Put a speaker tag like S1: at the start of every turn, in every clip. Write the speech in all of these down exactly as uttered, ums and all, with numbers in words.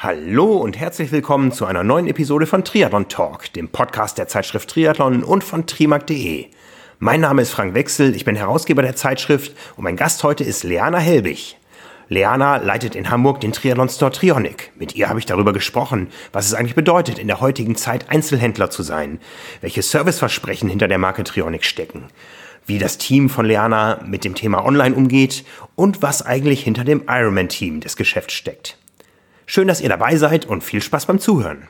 S1: Hallo und herzlich willkommen zu einer neuen Episode von Triathlon Talk, dem Podcast der Zeitschrift Triathlon und von trimark punkt de. Mein Name ist Frank Wechsel, ich bin Herausgeber der Zeitschrift und mein Gast heute ist Leana Helbig. Leana leitet in Hamburg den Triathlon-Store Trionic. Mit ihr habe ich darüber gesprochen, was es eigentlich bedeutet, in der heutigen Zeit Einzelhändler zu sein, welche Serviceversprechen hinter der Marke Trionic stecken, wie das Team von Leana mit dem Thema Online umgeht und was eigentlich hinter dem Ironman-Team des Geschäfts steckt. Schön, dass ihr dabei seid und viel Spaß beim Zuhören.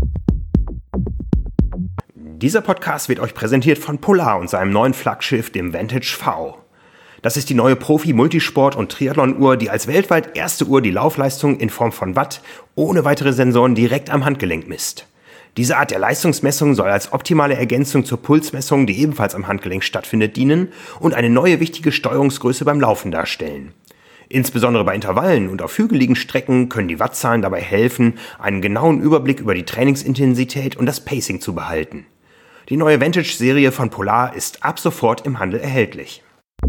S1: Dieser Podcast wird euch präsentiert von Polar und seinem neuen Flaggschiff, dem Vantage V. Das ist die neue Profi-Multisport- und Triathlon-Uhr, die als weltweit erste Uhr die Laufleistung in Form von Watt ohne weitere Sensoren direkt am Handgelenk misst. Diese Art der Leistungsmessung soll als optimale Ergänzung zur Pulsmessung, die ebenfalls am Handgelenk stattfindet, dienen und eine neue wichtige Steuerungsgröße beim Laufen darstellen. Insbesondere bei Intervallen und auf hügeligen Strecken können die Wattzahlen dabei helfen, einen genauen Überblick über die Trainingsintensität und das Pacing zu behalten. Die neue Vantage-Serie von Polar ist ab sofort im Handel erhältlich.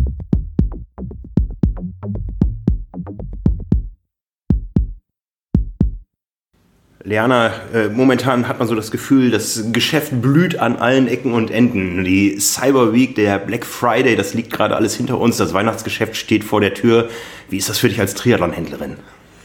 S1: Leana, äh, momentan hat man so das Gefühl, das Geschäft blüht an allen Ecken und Enden. Die Cyber Week, der Black Friday, das liegt gerade alles hinter uns. Das Weihnachtsgeschäft steht vor der Tür. Wie ist das für dich als Triathlon-Händlerin?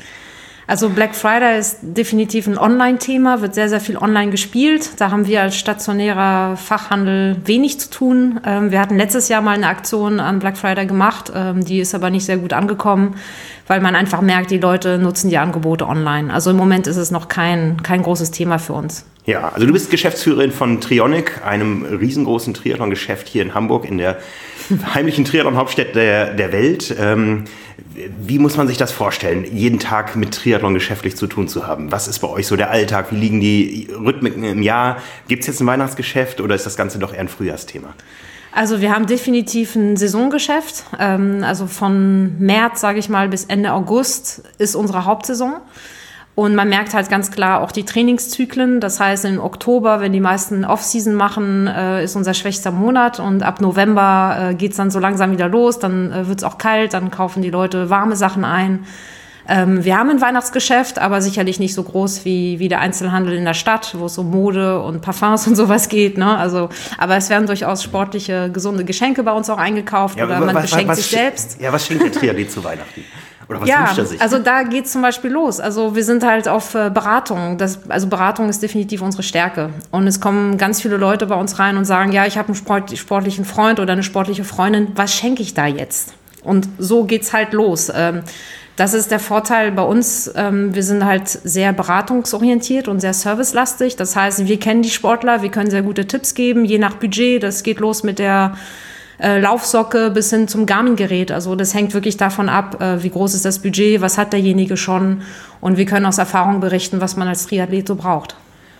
S2: Also Black Friday ist definitiv ein Online-Thema, wird sehr, sehr viel online gespielt. Da haben wir als stationärer Fachhandel wenig zu tun. Wir hatten letztes Jahr mal eine Aktion an Black Friday gemacht, die ist aber nicht sehr gut angekommen, weil man einfach merkt, die Leute nutzen die Angebote online. Also im Moment ist es noch kein, kein großes Thema für uns.
S1: Ja, also du bist Geschäftsführerin von Trionic, einem riesengroßen Triathlon-Geschäft hier in Hamburg, in der heimlichen Triathlon-Hauptstadt der, der Welt. Ähm, wie muss man sich das vorstellen, jeden Tag mit Triathlon geschäftlich zu tun zu haben? Was ist bei euch so der Alltag? Wie liegen die Rhythmiken im Jahr? Gibt es jetzt ein Weihnachtsgeschäft oder ist das Ganze doch eher ein Frühjahrsthema?
S2: Also wir haben definitiv ein Saisongeschäft. Ähm, also von März, sage ich mal, bis Ende August ist unsere Hauptsaison. Und man merkt halt ganz klar auch die Trainingszyklen. Das heißt, im Oktober, wenn die meisten Off-Season machen, äh, ist unser schwächster Monat. Und ab November äh, geht es dann so langsam wieder los. Dann äh, wird es auch kalt, dann kaufen die Leute warme Sachen ein. Ähm, wir haben ein Weihnachtsgeschäft, aber sicherlich nicht so groß wie, wie der Einzelhandel in der Stadt, wo es um Mode und Parfums und sowas geht. Ne? Also, aber es werden durchaus sportliche, gesunde Geschenke bei uns auch eingekauft. Ja, oder man was, beschenkt was, sich was, selbst.
S1: Ja, was schenkt der Triathlet zu Weihnachten? Oder was
S2: ja,
S1: wünscht er sich?
S2: Also da geht es zum Beispiel los. Also wir sind halt auf äh, Beratung. Das, also Beratung ist definitiv unsere Stärke. Und es kommen ganz viele Leute bei uns rein und sagen, ja, ich habe einen Sport, sportlichen Freund oder eine sportliche Freundin. Was schenke ich da jetzt? Und so geht's halt los. Ähm, das ist der Vorteil bei uns. Ähm, wir sind halt sehr beratungsorientiert und sehr servicelastig. Das heißt, wir kennen die Sportler, wir können sehr gute Tipps geben, je nach Budget. Das geht los mit der Äh, Laufsocke bis hin zum Garmin-Gerät. Also das hängt wirklich davon ab, äh, wie groß ist das Budget, was hat derjenige schon und wir können aus Erfahrung berichten, was man als Triathlet so braucht.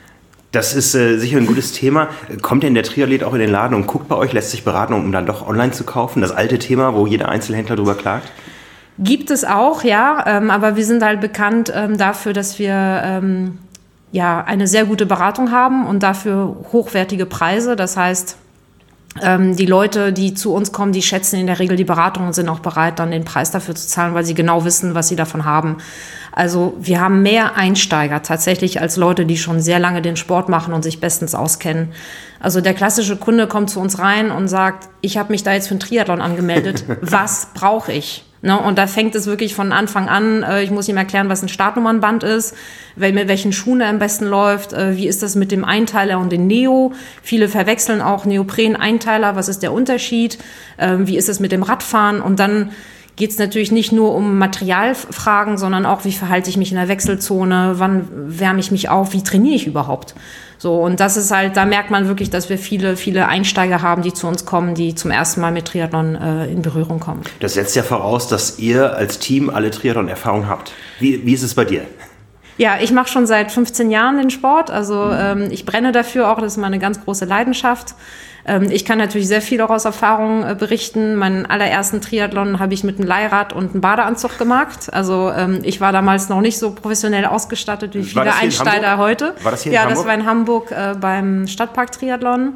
S1: Das ist äh, sicher ein gutes Thema. Kommt denn der Triathlet auch in den Laden und guckt bei euch, lässt sich beraten, um dann doch online zu kaufen? Das alte Thema, wo jeder Einzelhändler drüber klagt?
S2: Gibt es auch, ja, ähm, aber wir sind halt bekannt ähm, dafür, dass wir ähm, ja eine sehr gute Beratung haben und dafür hochwertige Preise. Das heißt, Ähm, die Leute, die zu uns kommen, die schätzen in der Regel die Beratung und sind auch bereit, dann den Preis dafür zu zahlen, weil sie genau wissen, was sie davon haben. Also wir haben mehr Einsteiger tatsächlich als Leute, die schon sehr lange den Sport machen und sich bestens auskennen. Also der klassische Kunde kommt zu uns rein und sagt, ich habe mich da jetzt für einen Triathlon angemeldet, was brauche ich? Ne, und da fängt es wirklich von Anfang an, äh, ich muss ihm erklären, was ein Startnummernband ist, wel, mit welchen Schuhen er am besten läuft, äh, wie ist das mit dem Einteiler und dem Neo. Viele verwechseln auch Neopren-Einteiler, was ist der Unterschied, äh, wie ist es mit dem Radfahren und dann geht es natürlich nicht nur um Materialfragen, sondern auch, wie verhalte ich mich in der Wechselzone, wann wärme ich mich auf, wie trainiere ich überhaupt. So, und das ist halt, da merkt man wirklich, dass wir viele, viele Einsteiger haben, die zu uns kommen, die zum ersten Mal mit Triathlon äh, in Berührung kommen.
S1: Das setzt ja voraus, dass ihr als Team alle Triathlon-Erfahrung habt. Wie, wie ist es bei dir?
S2: Ja, ich mache schon seit fünfzehn Jahren den Sport, also ähm, ich brenne dafür auch, das ist meine ganz große Leidenschaft. Ähm, ich kann natürlich sehr viel auch aus Erfahrung äh, berichten. Meinen allerersten Triathlon habe ich mit einem Leihrad und einem Badeanzug gemacht. Also ähm, ich war damals noch nicht so professionell ausgestattet wie viele Einsteiger heute.
S1: War das hier
S2: ja,
S1: in Hamburg?
S2: Das war in Hamburg äh, beim Stadtpark-Triathlon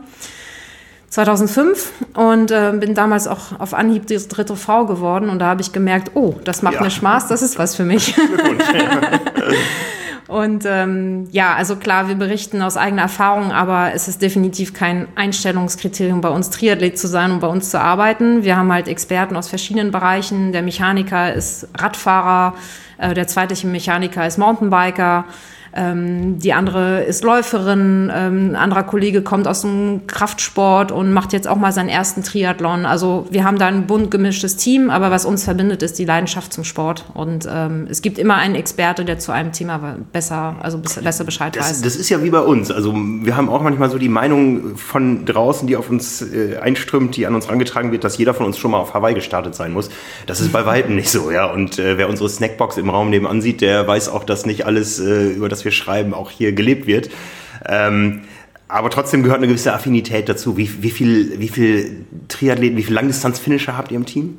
S2: zweitausendfünf und äh, bin damals auch auf Anhieb die dritte Frau geworden und da habe ich gemerkt, oh, das macht
S1: ja.
S2: mir Spaß, das ist was für mich. Und ähm, ja, also klar, wir berichten aus eigener Erfahrung, aber es ist definitiv kein Einstellungskriterium bei uns, Triathlet zu sein und bei uns zu arbeiten. Wir haben halt Experten aus verschiedenen Bereichen. Der Mechaniker ist Radfahrer, äh, der zweite Mechaniker ist Mountainbiker. Ähm, die andere ist Läuferin, ähm, ein anderer Kollege kommt aus dem Kraftsport und macht jetzt auch mal seinen ersten Triathlon. Also wir haben da ein bunt gemischtes Team, aber was uns verbindet, ist die Leidenschaft zum Sport. Und ähm, es gibt immer einen Experte, der zu einem Thema besser, also besser Bescheid
S1: das,
S2: weiß.
S1: Das ist ja wie bei uns. Also wir haben auch manchmal so die Meinung von draußen, die auf uns äh, einströmt, die an uns herangetragen wird, dass jeder von uns schon mal auf Hawaii gestartet sein muss. Das ist bei weitem nicht so, ja. Und äh, wer unsere Snackbox im Raum nebenan sieht, der weiß auch, dass nicht alles, äh, über das wir schreiben, auch hier gelebt wird. Ähm, aber trotzdem gehört eine gewisse Affinität dazu. Wie, wie viel, wie viel Triathleten, wie viele Langdistanz-Finisher habt ihr im Team?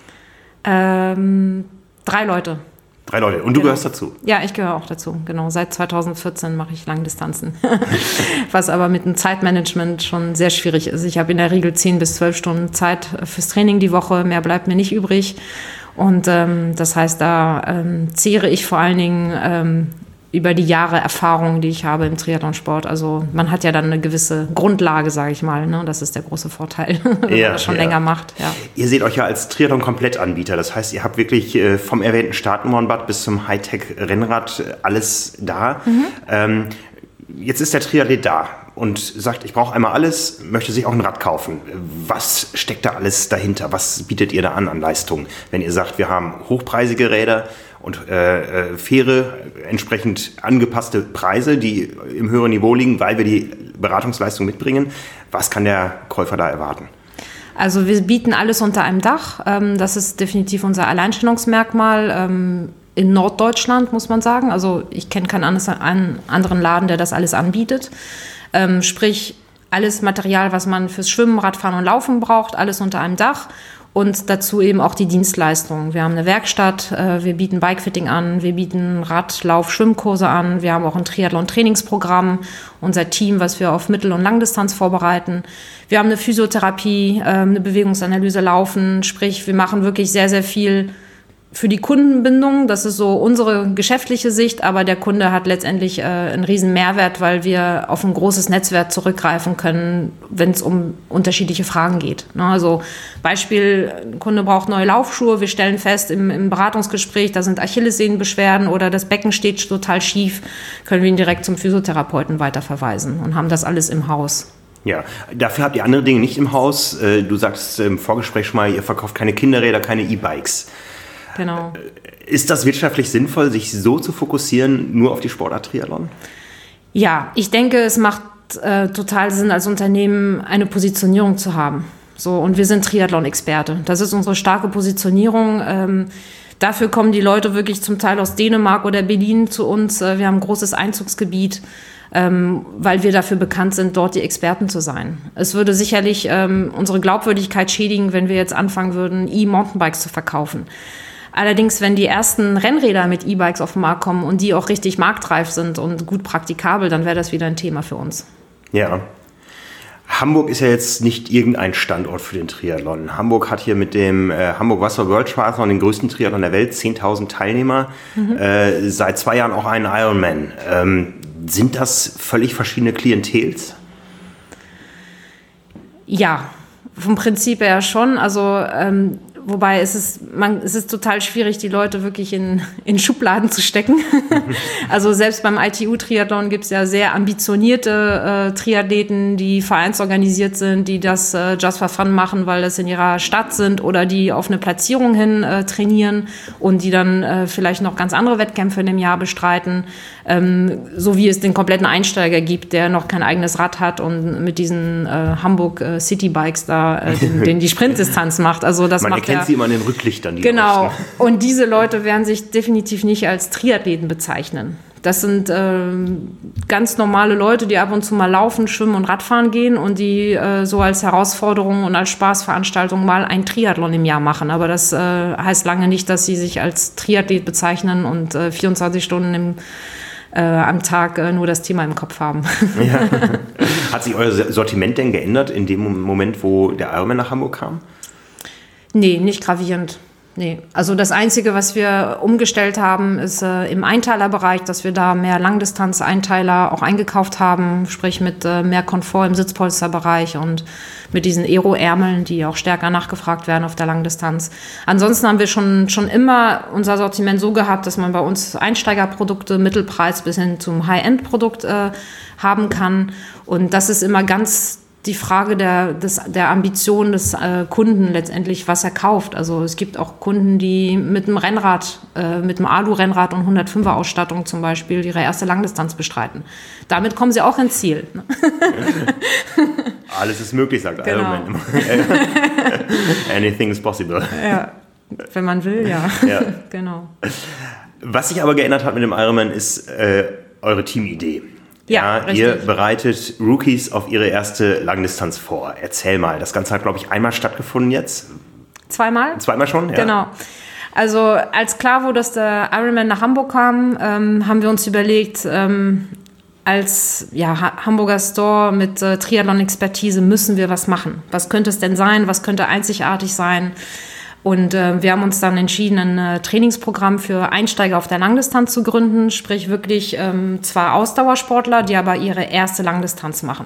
S2: Ähm, drei Leute.
S1: Drei Leute. Und du
S2: genau.
S1: gehörst dazu?
S2: Ja, ich gehöre auch dazu. Genau. Seit zweitausendvierzehn mache ich Langdistanzen. Was aber mit dem Zeitmanagement schon sehr schwierig ist. Ich habe in der Regel zehn bis zwölf Stunden Zeit fürs Training die Woche. Mehr bleibt mir nicht übrig. Und ähm, das heißt, da ähm, zehre ich vor allen Dingen ähm, über die Jahre Erfahrung, die ich habe im Triathlonsport. Also man hat ja dann eine gewisse Grundlage, sage ich mal. Ne? Das ist der große Vorteil, wenn ja, man das schon ja. länger macht. Ja.
S1: Ihr seht euch ja als Triathlon-Komplettanbieter. Das heißt, ihr habt wirklich äh, vom erwähnten Startnummernbad bis zum Hightech-Rennrad äh, alles da. Mhm. Ähm, jetzt ist der Triathlet da und sagt, ich brauche einmal alles, möchte sich auch ein Rad kaufen. Was steckt da alles dahinter? Was bietet ihr da an an Leistungen? Wenn ihr sagt, wir haben hochpreisige Räder und äh, faire, entsprechend angepasste Preise, die im höheren Niveau liegen, weil wir die Beratungsleistung mitbringen. Was kann der Käufer da erwarten?
S2: Also wir bieten alles unter einem Dach. Das ist definitiv unser Alleinstellungsmerkmal. In Norddeutschland, muss man sagen. Also ich kenne keinen anderen Laden, der das alles anbietet. Sprich, alles Material, was man fürs Schwimmen, Radfahren und Laufen braucht, alles unter einem Dach. Und dazu eben auch die Dienstleistungen. Wir haben eine Werkstatt, wir bieten Bikefitting an, wir bieten Rad-, Lauf-, Schwimmkurse an, wir haben auch ein Triathlon-Trainingsprogramm, unser Team, was wir auf Mittel- und Langdistanz vorbereiten. Wir haben eine Physiotherapie, eine Bewegungsanalyse laufen, sprich, wir machen wirklich sehr, sehr viel für die Kundenbindung. Das ist so unsere geschäftliche Sicht, aber der Kunde hat letztendlich äh, einen riesen Mehrwert, weil wir auf ein großes Netzwerk zurückgreifen können, wenn es um unterschiedliche Fragen geht. Ne? Also Beispiel, ein Kunde braucht neue Laufschuhe, wir stellen fest im, im Beratungsgespräch, da sind Achillessehnenbeschwerden oder das Becken steht total schief, können wir ihn direkt zum Physiotherapeuten weiterverweisen und haben das alles im Haus.
S1: Ja, dafür habt ihr andere Dinge nicht im Haus. Du sagst im Vorgespräch schon mal, ihr verkauft keine Kinderräder, keine E-Bikes.
S2: Genau.
S1: Ist das wirtschaftlich sinnvoll, sich so zu fokussieren, nur auf die Sportart Triathlon?
S2: Ja, ich denke, es macht äh, total Sinn, als Unternehmen eine Positionierung zu haben. So, und wir sind Triathlon-Experte. Das ist unsere starke Positionierung. Ähm, dafür kommen die Leute wirklich zum Teil aus Dänemark oder Berlin zu uns. Äh, wir haben ein großes Einzugsgebiet, ähm, weil wir dafür bekannt sind, dort die Experten zu sein. Es würde sicherlich ähm, unsere Glaubwürdigkeit schädigen, wenn wir jetzt anfangen würden, E-Mountainbikes zu verkaufen. Allerdings, wenn die ersten Rennräder mit E-Bikes auf den Markt kommen und die auch richtig marktreif sind und gut praktikabel, dann wäre das wieder ein Thema für uns.
S1: Ja. Hamburg ist ja jetzt nicht irgendein Standort für den Triathlon. Hamburg hat hier mit dem äh, Hamburg Wasser World Triathlon den größten Triathlon der Welt, zehntausend Teilnehmer, mhm. äh, seit zwei Jahren auch einen Ironman. Ähm, sind das völlig verschiedene Klientels?
S2: Ja, vom Prinzip her schon. Also ähm, Wobei es ist, man, es ist total schwierig, die Leute wirklich in, in Schubladen zu stecken. Also selbst beim I T U-Triathlon gibt es ja sehr ambitionierte äh, Triathleten, die vereinsorganisiert sind, die das äh, just for fun machen, weil das in ihrer Stadt sind oder die auf eine Platzierung hin äh, trainieren und die dann äh, vielleicht noch ganz andere Wettkämpfe in dem Jahr bestreiten. Ähm, so wie es den kompletten Einsteiger gibt, der noch kein eigenes Rad hat und mit diesen äh, Hamburg äh, Citybikes da äh, den, den die Sprintdistanz macht. Also das
S1: Man
S2: macht
S1: erkennt sie immer an den Rücklichtern. Die
S2: genau.
S1: Aus, ne?
S2: Und diese Leute werden sich definitiv nicht als Triathleten bezeichnen. Das sind äh, ganz normale Leute, die ab und zu mal laufen, schwimmen und Radfahren gehen und die äh, so als Herausforderung und als Spaßveranstaltung mal ein Triathlon im Jahr machen. Aber das äh, heißt lange nicht, dass sie sich als Triathlet bezeichnen und äh, vierundzwanzig Stunden im Äh, am Tag äh, nur das Thema im Kopf haben.
S1: Ja. Hat sich euer Sortiment denn geändert in dem Moment, wo der Ironman nach Hamburg kam?
S2: Nee, nicht gravierend. nee. Also das Einzige, was wir umgestellt haben, ist äh, im Einteilerbereich, dass wir da mehr Langdistanz-Einteiler auch eingekauft haben, sprich mit äh, mehr Komfort im Sitzpolsterbereich und mit diesen Aero-Ärmeln, die auch stärker nachgefragt werden auf der Langdistanz. Ansonsten haben wir schon, schon immer unser Sortiment so gehabt, dass man bei uns Einsteigerprodukte, Mittelpreis bis hin zum High-End-Produkt äh, haben kann. Und das ist immer ganz die Frage der, des, der Ambition des äh, Kunden letztendlich, was er kauft. Also es gibt auch Kunden, die mit einem Rennrad, äh, mit einem Alu-Rennrad und hundertfünfer Ausstattung zum Beispiel ihre erste Langdistanz bestreiten. Damit kommen sie auch ins Ziel.
S1: Alles ist möglich, sagt genau. Ironman immer. Anything is possible.
S2: Ja, wenn man will, ja.
S1: ja.
S2: Genau.
S1: Was sich aber geändert hat mit dem Ironman ist äh, eure Teamidee.
S2: Ja,
S1: ja, ihr bereitet Rookies auf ihre erste Langdistanz vor. Erzähl mal, das Ganze hat, glaube ich, einmal stattgefunden jetzt.
S2: Zweimal?
S1: Zweimal schon, ja.
S2: Genau. Also als klar wurde, dass der Ironman nach Hamburg kam, ähm, haben wir uns überlegt, ähm, als ja, ha- Hamburger Store mit äh, Triathlon-Expertise müssen wir was machen. Was könnte es denn sein? Was könnte einzigartig sein? Und äh, wir haben uns dann entschieden, ein äh, Trainingsprogramm für Einsteiger auf der Langdistanz zu gründen, sprich wirklich ähm, zwar Ausdauersportler, die aber ihre erste Langdistanz machen.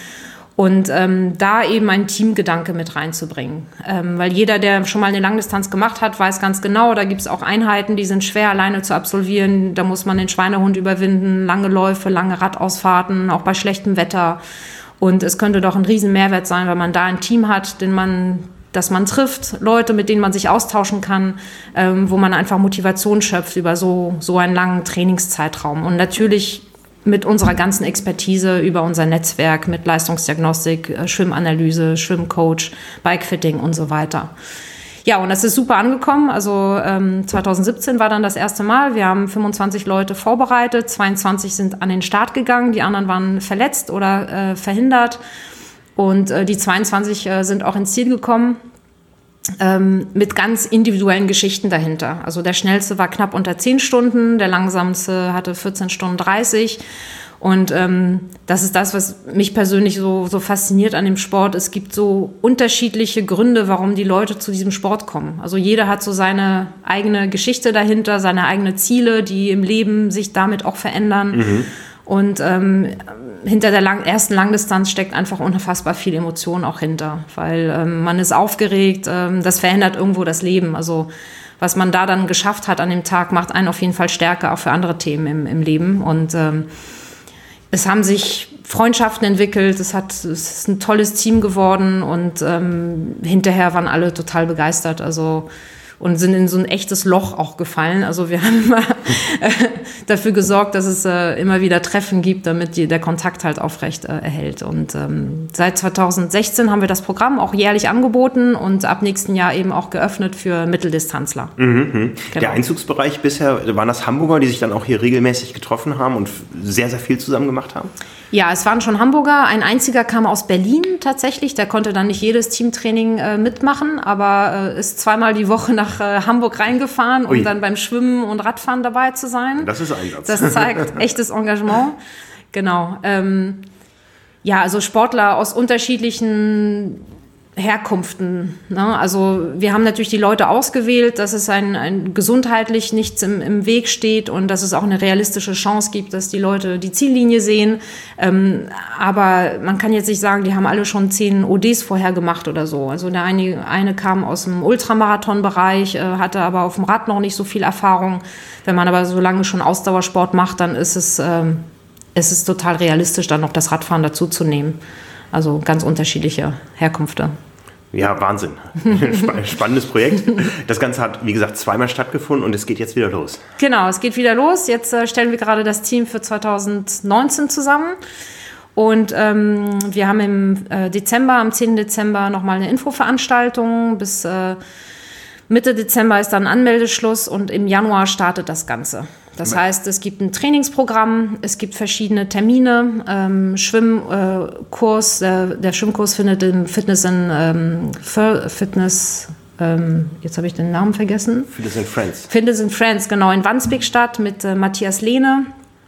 S2: Und ähm, da eben ein Teamgedanke mit reinzubringen. Ähm, weil jeder, der schon mal eine Langdistanz gemacht hat, weiß ganz genau, da gibt es auch Einheiten, die sind schwer alleine zu absolvieren. Da muss man den Schweinehund überwinden, lange Läufe, lange Radausfahrten, auch bei schlechtem Wetter. Und es könnte doch ein riesen Mehrwert sein, weil man da ein Team hat, den man... dass man trifft, Leute, mit denen man sich austauschen kann, ähm, wo man einfach Motivation schöpft über so, so einen langen Trainingszeitraum. Und natürlich mit unserer ganzen Expertise über unser Netzwerk, mit Leistungsdiagnostik, äh, Schwimmanalyse, Schwimmcoach, Bikefitting und so weiter. Ja, und das ist super angekommen. Also ähm, zwanzig siebzehn war dann das erste Mal. Wir haben fünfundzwanzig Leute vorbereitet, zweiundzwanzig sind an den Start gegangen, die anderen waren verletzt oder äh, verhindert. Und äh, die zweiundzwanzig äh, sind auch ins Ziel gekommen ähm, mit ganz individuellen Geschichten dahinter. Also der schnellste war knapp unter zehn Stunden, der langsamste hatte vierzehn Stunden dreißig. Und ähm, das ist das, was mich persönlich so, so fasziniert an dem Sport. Es gibt so unterschiedliche Gründe, warum die Leute zu diesem Sport kommen. Also jeder hat so seine eigene Geschichte dahinter, seine eigenen Ziele, die im Leben sich damit auch verändern. Mhm. Und ähm, hinter der lang- ersten Langdistanz steckt einfach unfassbar viel Emotion auch hinter, weil ähm, man ist aufgeregt, ähm, das verändert irgendwo das Leben. Also was man da dann geschafft hat an dem Tag, macht einen auf jeden Fall stärker, auch für andere Themen im, im Leben. Und ähm, es haben sich Freundschaften entwickelt, es, hat, es ist ein tolles Team geworden und ähm, hinterher waren alle total begeistert. Also und sind in so ein echtes Loch auch gefallen. Also wir haben immer äh, dafür gesorgt, dass es äh, immer wieder Treffen gibt, damit die, der Kontakt halt aufrecht äh, erhält. Und ähm, seit zwanzig sechzehn haben wir das Programm auch jährlich angeboten und ab nächsten Jahr eben auch geöffnet für Mitteldistanzler.
S1: Mhm, genau. Der Einzugsbereich bisher, waren das Hamburger, die sich dann auch hier regelmäßig getroffen haben und sehr, sehr viel zusammen gemacht haben?
S2: Ja, es waren schon Hamburger. Ein einziger kam aus Berlin tatsächlich. Der konnte dann nicht jedes Teamtraining äh, mitmachen, aber äh, ist zweimal die Woche nach äh, Hamburg reingefahren, um Ui. dann beim Schwimmen und Radfahren dabei zu sein.
S1: Das ist Einsatz.
S2: Das zeigt echtes Engagement. Genau. Ähm, ja, also Sportler aus unterschiedlichen Herkunften. Ne? Also wir haben natürlich die Leute ausgewählt, dass es ein, ein gesundheitlich nichts im, im Weg steht und dass es auch eine realistische Chance gibt, dass die Leute die Ziellinie sehen. Ähm, aber man kann jetzt nicht sagen, die haben alle schon zehn O Ds vorher gemacht oder so. Also der eine, eine kam aus dem Ultramarathon-Bereich, äh, hatte aber auf dem Rad noch nicht so viel Erfahrung. Wenn man aber so lange schon Ausdauersport macht, dann ist es, ähm, ist es total realistisch, dann noch das Radfahren dazuzunehmen. Also ganz unterschiedliche Herkünfte.
S1: Ja, Wahnsinn. Spannendes Projekt. Das Ganze hat, wie gesagt, zweimal stattgefunden und es geht jetzt wieder los.
S2: Genau, es geht wieder los. Jetzt äh, stellen wir gerade das Team für zwanzig neunzehn zusammen. Und ähm, wir haben im äh, Dezember, am zehnten Dezember, nochmal eine Infoveranstaltung. Bis äh, Mitte Dezember ist dann Anmeldeschluss und im Januar startet das Ganze. Das heißt, es gibt ein Trainingsprogramm, es gibt verschiedene Termine, ähm, Schwimmkurs, äh, der Schwimmkurs findet im Fitness in ähm, Fitness, ähm, jetzt habe ich den Namen vergessen.
S1: Fitness and Friends.
S2: Fitness and Friends, genau, in Wandsbek statt mit äh, Matthias Lehne,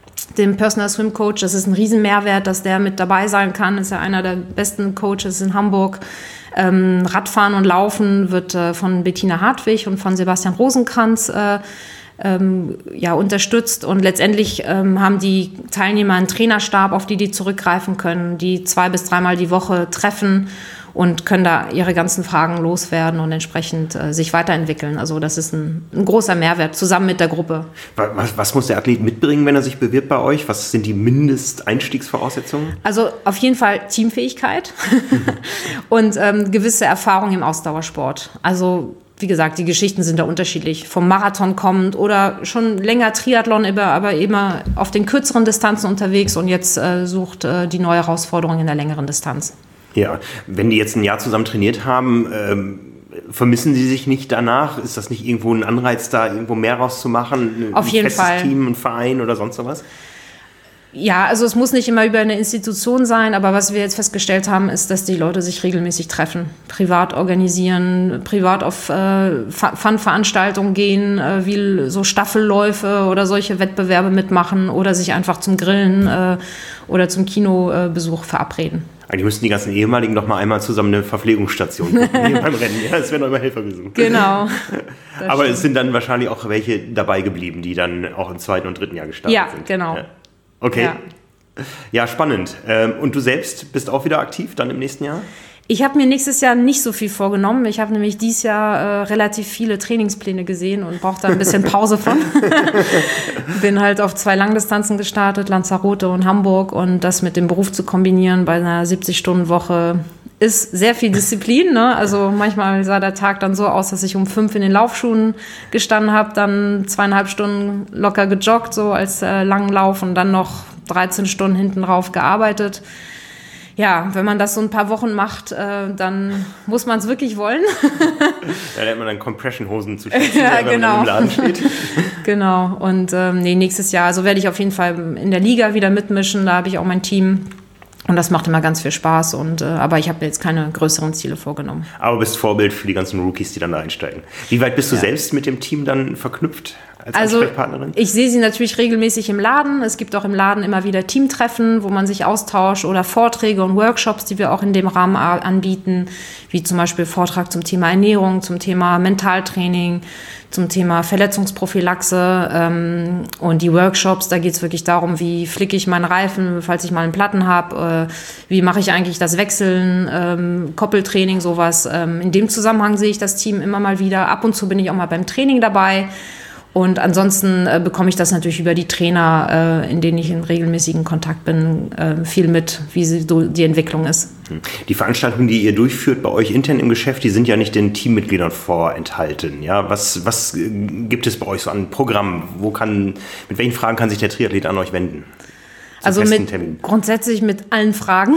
S2: dem Personal Swim Coach. Das ist ein Riesenmehrwert, dass der mit dabei sein kann. Ist ja einer der besten Coaches in Hamburg. Ähm, Radfahren und Laufen wird äh, von Bettina Hartwig und von Sebastian Rosenkranz äh, ähm, ja, unterstützt. Und letztendlich ähm, haben die Teilnehmer einen Trainerstab, auf die die zurückgreifen können, die zwei bis dreimal die Woche treffen und können da ihre ganzen Fragen loswerden und entsprechend äh, sich weiterentwickeln. Also das ist ein, ein großer Mehrwert, zusammen mit der Gruppe.
S1: Was, was muss der Athlet mitbringen, wenn er sich bewirbt bei euch? Was sind die Mindesteinstiegsvoraussetzungen?
S2: Also auf jeden Fall Teamfähigkeit und ähm, gewisse Erfahrung im Ausdauersport. Also wie gesagt, die Geschichten sind da unterschiedlich. Vom Marathon kommend oder schon länger Triathlon, aber immer auf den kürzeren Distanzen unterwegs und jetzt äh, sucht äh, die neue Herausforderung in der längeren Distanz. Ja, wenn die jetzt ein Jahr zusammen trainiert haben, ähm, vermissen sie sich nicht danach? Ist das nicht irgendwo ein Anreiz, da irgendwo mehr rauszumachen? Auf jeden Fall. Ein festes
S1: Team, ein Verein oder sonst sowas?
S2: Ja, also es muss nicht immer über eine Institution sein, aber was wir jetzt festgestellt haben, ist, dass die Leute sich regelmäßig treffen, privat organisieren, privat auf äh, Fun-Veranstaltungen gehen, äh, wie so Staffelläufe oder solche Wettbewerbe mitmachen oder sich einfach zum Grillen äh, oder zum Kinobesuch verabreden.
S1: Eigentlich müssten die ganzen Ehemaligen doch mal einmal zusammen eine Verpflegungsstation gucken beim Rennen. Ja, es werden doch immer Helfer gesucht.
S2: Genau.
S1: Aber stimmt. Es sind dann wahrscheinlich auch welche dabei geblieben, die dann auch im zweiten und dritten Jahr gestartet
S2: ja,
S1: sind.
S2: Genau.
S1: Ja, genau. Okay. Ja. ja, spannend. Und du selbst bist auch wieder aktiv dann im nächsten Jahr?
S2: Ich habe mir nächstes Jahr nicht so viel vorgenommen. Ich habe nämlich dieses Jahr äh, relativ viele Trainingspläne gesehen und brauche da ein bisschen Pause von. Bin halt auf zwei Langdistanzen gestartet, Lanzarote und Hamburg. Und das mit dem Beruf zu kombinieren bei einer siebzig-Stunden-Woche ist sehr viel Disziplin. Ne? Also manchmal sah der Tag dann so aus, dass ich um fünf in den Laufschuhen gestanden habe, dann zweieinhalb Stunden locker gejoggt, so als äh, Langlauf und dann noch dreizehn Stunden hinten drauf gearbeitet. Ja, wenn man das so ein paar Wochen macht, äh, dann muss man es wirklich wollen.
S1: Da lernt man dann Compression-Hosen zu schützen,
S2: ja,
S1: wenn
S2: genau.
S1: man im Laden steht.
S2: Genau. Und ähm, nee, nächstes Jahr, also werde ich auf jeden Fall in der Liga wieder mitmischen. Da habe ich auch mein Team. Und das macht immer ganz viel Spaß. Und, äh, aber ich habe mir jetzt keine größeren Ziele vorgenommen.
S1: Aber bist Vorbild für die ganzen Rookies, die dann da einsteigen. Wie weit bist du ja. selbst mit dem Team dann verknüpft? Als
S2: also
S1: Ansprechpartnerin?
S2: Ich sehe sie natürlich regelmäßig im Laden. Es gibt auch im Laden immer wieder Teamtreffen, wo man sich austauscht oder Vorträge und Workshops, die wir auch in dem Rahmen anbieten, wie zum Beispiel Vortrag zum Thema Ernährung, zum Thema Mentaltraining, zum Thema Verletzungsprophylaxe ähm, und die Workshops, da geht es wirklich darum, wie flicke ich meinen Reifen, falls ich mal einen Platten habe, äh, wie mache ich eigentlich das Wechseln, ähm, Koppeltraining, sowas. Ähm, in dem Zusammenhang sehe ich das Team immer mal wieder. Ab und zu bin ich auch mal beim Training dabei. Und ansonsten äh, bekomme ich das natürlich über die Trainer, äh, in denen ich in regelmäßigen Kontakt bin, äh, viel mit, wie sie, so die Entwicklung ist.
S1: Die Veranstaltungen, die ihr durchführt bei euch intern im Geschäft, die sind ja nicht den Teammitgliedern vorenthalten. Ja? Was, was gibt es bei euch so an Programmen? Wo kann, mit welchen Fragen kann sich der Triathlet an euch wenden?
S2: Also mit, grundsätzlich mit allen Fragen.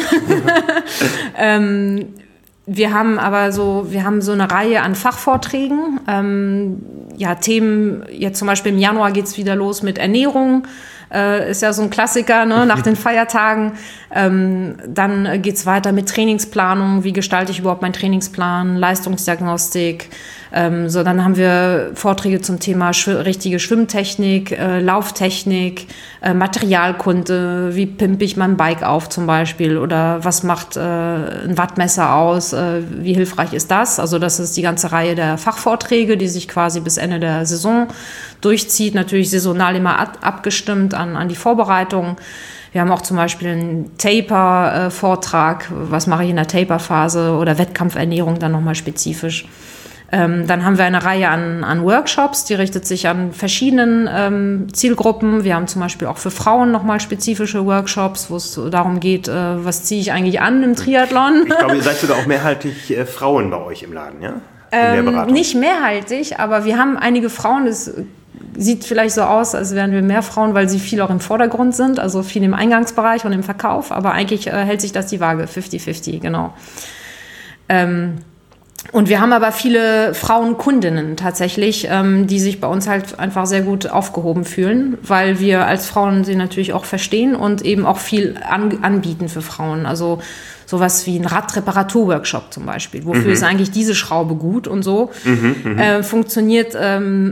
S2: ähm, Wir haben aber so, wir haben so eine Reihe an Fachvorträgen. Ähm, ja, Themen, jetzt zum Beispiel im Januar geht's wieder los mit Ernährung. Äh, ist ja so ein Klassiker, ne, nach den Feiertagen. Ähm, dann geht's weiter mit Trainingsplanung. Wie gestalte ich überhaupt meinen Trainingsplan? Leistungsdiagnostik. Ähm, so, dann haben wir Vorträge zum Thema schw- richtige Schwimmtechnik, äh, Lauftechnik, äh, Materialkunde. Wie pimpe ich mein Bike auf zum Beispiel? Oder was macht äh, ein Wattmesser aus? Äh, wie hilfreich ist das? Also das ist die ganze Reihe der Fachvorträge, die sich quasi bis Ende der Saison durchzieht. Natürlich saisonal immer ab- abgestimmt an, an die Vorbereitung. Wir haben auch zum Beispiel einen Taper-Vortrag. Was mache ich in der Taper-Phase? Oder Wettkampfernährung dann nochmal spezifisch. Ähm, dann haben wir eine Reihe an, an Workshops, die richtet sich an verschiedenen ähm, Zielgruppen. Wir haben zum Beispiel auch für Frauen nochmal spezifische Workshops, wo es darum geht, äh, was ziehe ich eigentlich an im Triathlon. Ich
S1: glaube, ihr seid sogar auch mehrheitlich äh, Frauen bei euch im Laden, ja?
S2: In der Beratung. Nicht mehrheitlich, aber wir haben einige Frauen, das sieht vielleicht so aus, als wären wir mehr Frauen, weil sie viel auch im Vordergrund sind, also viel im Eingangsbereich und im Verkauf, aber eigentlich äh, hält sich das die Waage, fifty fifty, genau. Ähm, Und wir haben aber viele Frauenkundinnen tatsächlich, ähm, die sich bei uns halt einfach sehr gut aufgehoben fühlen, weil wir als Frauen sie natürlich auch verstehen und eben auch viel an, anbieten für Frauen. Also sowas wie ein Radreparaturworkshop zum Beispiel. Wofür mhm. ist eigentlich diese Schraube gut und so? Mhm, äh, funktioniert ähm,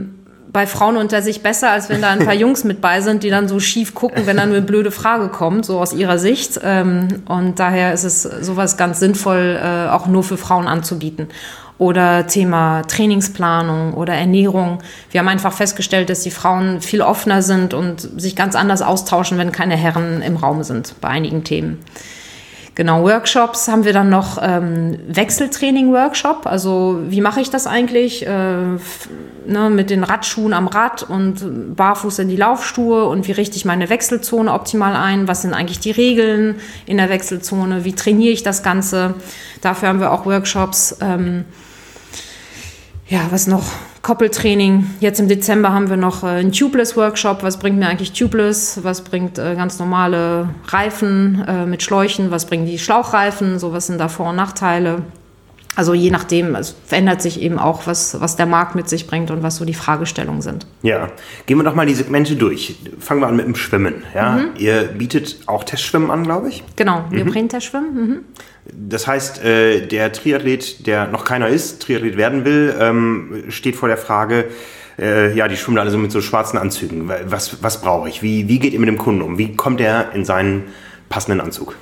S2: bei Frauen unter sich besser, als wenn da ein paar Jungs mit bei sind, die dann so schief gucken, wenn dann eine blöde Frage kommt, so aus ihrer Sicht. Und daher ist es sowas ganz sinnvoll, auch nur für Frauen anzubieten. Oder Thema Trainingsplanung oder Ernährung. Wir haben einfach festgestellt, dass die Frauen viel offener sind und sich ganz anders austauschen, wenn keine Herren im Raum sind bei einigen Themen. Genau, Workshops haben wir dann noch ähm, Wechseltraining-Workshop. Also wie mache ich das eigentlich? Äh, ne, mit den Radschuhen am Rad und barfuß in die Laufschuhe und wie richte ich meine Wechselzone optimal ein? Was sind eigentlich die Regeln in der Wechselzone? Wie trainiere ich das Ganze? Dafür haben wir auch Workshops. Ähm, ja, was noch? Koppeltraining. Jetzt im Dezember haben wir noch äh, einen Tubeless-Workshop. Was bringt mir eigentlich Tubeless? Was bringt äh, ganz normale Reifen äh, mit Schläuchen? Was bringen die Schlauchreifen? So, was sind da Vor- und Nachteile? Also je nachdem, es verändert sich eben auch, was, was der Markt mit sich bringt und was so die Fragestellungen sind.
S1: Ja, gehen wir doch mal die Segmente durch. Fangen wir an mit dem Schwimmen. Ja? Mhm. Ihr bietet auch Testschwimmen an, glaube ich?
S2: Genau, Neopren-Testschwimmen. Mhm.
S1: Das heißt, äh, der Triathlet, der noch keiner ist, Triathlet werden will, ähm, steht vor der Frage, äh, ja, die schwimmen alle so mit so schwarzen Anzügen. Was, was brauche ich? Wie, wie geht ihr mit dem Kunden um? Wie kommt er in seinen passenden Anzug?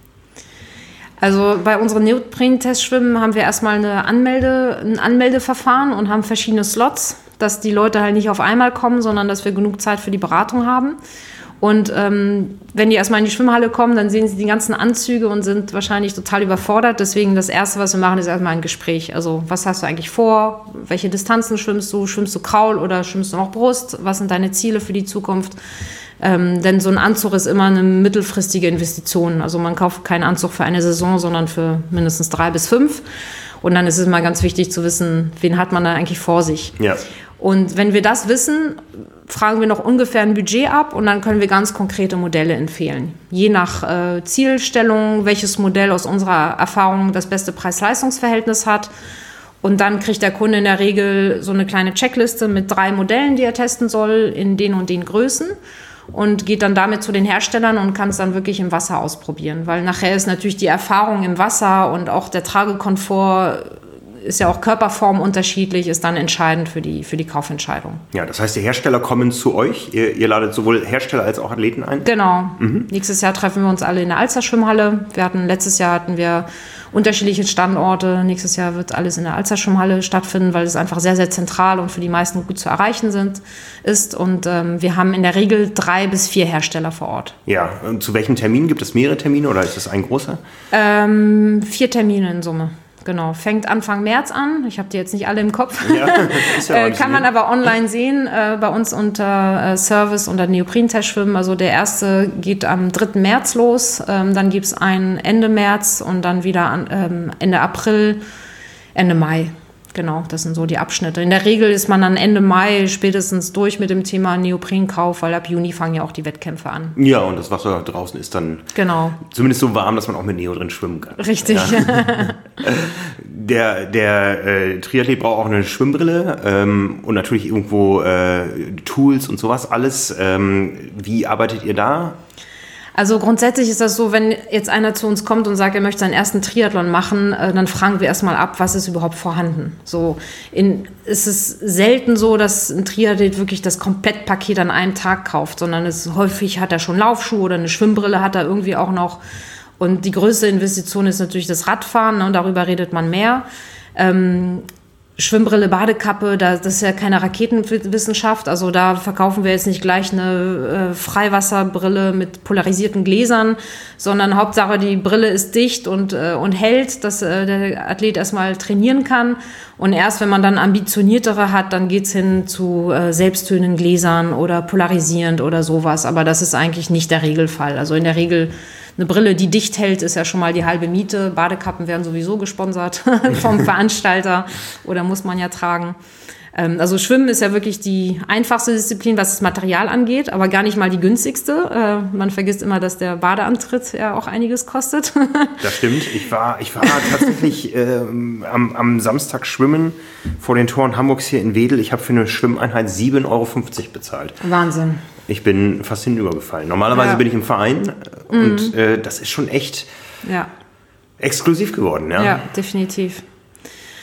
S2: Also bei unseren Neopren-Testschwimmen haben wir erstmal eine Anmelde, ein Anmeldeverfahren und haben verschiedene Slots, dass die Leute halt nicht auf einmal kommen, sondern dass wir genug Zeit für die Beratung haben. Und ähm, wenn die erstmal in die Schwimmhalle kommen, dann sehen sie die ganzen Anzüge und sind wahrscheinlich total überfordert. Deswegen das Erste, was wir machen, ist erstmal ein Gespräch. Also was hast du eigentlich vor? Welche Distanzen schwimmst du? Schwimmst du Kraul oder schwimmst du noch Brust? Was sind deine Ziele für die Zukunft? Ähm, denn so ein Anzug ist immer eine mittelfristige Investition. Also man kauft keinen Anzug für eine Saison, sondern für mindestens drei bis fünf. Und dann ist es immer ganz wichtig zu wissen, wen hat man da eigentlich vor sich. Ja. Und wenn wir das wissen, fragen wir noch ungefähr ein Budget ab und dann können wir ganz konkrete Modelle empfehlen. Je nach äh, Zielstellung, welches Modell aus unserer Erfahrung das beste Preis-Leistungs-Verhältnis hat. Und dann kriegt der Kunde in der Regel so eine kleine Checkliste mit drei Modellen, die er testen soll, in den und den Größen. Und geht dann damit zu den Herstellern und kann es dann wirklich im Wasser ausprobieren. Weil nachher ist natürlich die Erfahrung im Wasser und auch der Tragekomfort ist ja auch Körperform unterschiedlich, ist dann entscheidend für die, für die Kaufentscheidung.
S1: Ja, das heißt, die Hersteller kommen zu euch. Ihr, ihr ladet sowohl Hersteller als auch Athleten ein?
S2: Genau. Mhm. Nächstes Jahr treffen wir uns alle in der Alster-Schwimmhalle. Wir hatten, letztes Jahr hatten wir unterschiedliche Standorte. Nächstes Jahr wird alles in der Alster-Schwimmhalle stattfinden, weil es einfach sehr, sehr zentral und für die meisten gut zu erreichen sind, ist. Und ähm, wir haben in der Regel drei bis vier Hersteller vor Ort.
S1: Ja, und zu welchen Terminen? Gibt es mehrere Termine oder ist das ein großer?
S2: Ähm, vier Termine in Summe. Genau, fängt Anfang März an. Ich habe die jetzt nicht alle im Kopf. Ja, ist ja äh, kann man aber online sehen, äh, bei uns unter äh, Service, unter Neopren-Testschwimmen. Also der erste geht am dritten März los, ähm, dann gibt es einen Ende März und dann wieder an, ähm, Ende April, Ende Mai. Genau, das sind so die Abschnitte. In der Regel ist man dann Ende Mai spätestens durch mit dem Thema Neoprenkauf, weil ab Juni fangen ja auch die Wettkämpfe an.
S1: Ja, und das Wasser draußen ist dann
S2: genau.
S1: zumindest so warm, dass man auch mit Neo drin schwimmen kann.
S2: Richtig.
S1: Ja. der der äh, Triathlet braucht auch eine Schwimmbrille ähm, und natürlich irgendwo äh, Tools und sowas alles. Ähm, wie arbeitet ihr da?
S2: Also grundsätzlich ist das so, wenn jetzt einer zu uns kommt und sagt, er möchte seinen ersten Triathlon machen, äh, dann fragen wir erstmal ab, was ist überhaupt vorhanden. So in, ist es selten so, dass ein Triathlet wirklich das Komplettpaket an einem Tag kauft, sondern es häufig hat er schon Laufschuhe oder eine Schwimmbrille hat er irgendwie auch noch. Und die größte Investition ist natürlich das Radfahren, ne, und darüber redet man mehr. Ähm, Schwimmbrille, Badekappe, da, das ist ja keine Raketenwissenschaft, also da verkaufen wir jetzt nicht gleich eine äh, Freiwasserbrille mit polarisierten Gläsern, sondern Hauptsache die Brille ist dicht und, äh, und hält, dass äh, der Athlet erstmal trainieren kann und erst wenn man dann ambitioniertere hat, dann geht's hin zu äh, selbsttönenden Gläsern oder polarisierend oder sowas, aber das ist eigentlich nicht der Regelfall, also in der Regel eine Brille, die dicht hält, ist ja schon mal die halbe Miete. Badekappen werden sowieso gesponsert vom Veranstalter oder muss man ja tragen. Ähm, also Schwimmen ist ja wirklich die einfachste Disziplin, was das Material angeht, aber gar nicht mal die günstigste. Äh, man vergisst immer, dass der Badeantritt ja auch einiges kostet.
S1: Das stimmt. Ich war, ich war tatsächlich ähm, am, am Samstag schwimmen vor den Toren Hamburgs hier in Wedel. Ich habe für eine Schwimmeinheit sieben Euro fünfzig bezahlt.
S2: Wahnsinn.
S1: Ich bin fast hinübergefallen. Normalerweise ja. bin ich im Verein und mhm. äh, das ist schon echt ja. exklusiv geworden. Ja,
S2: ja definitiv.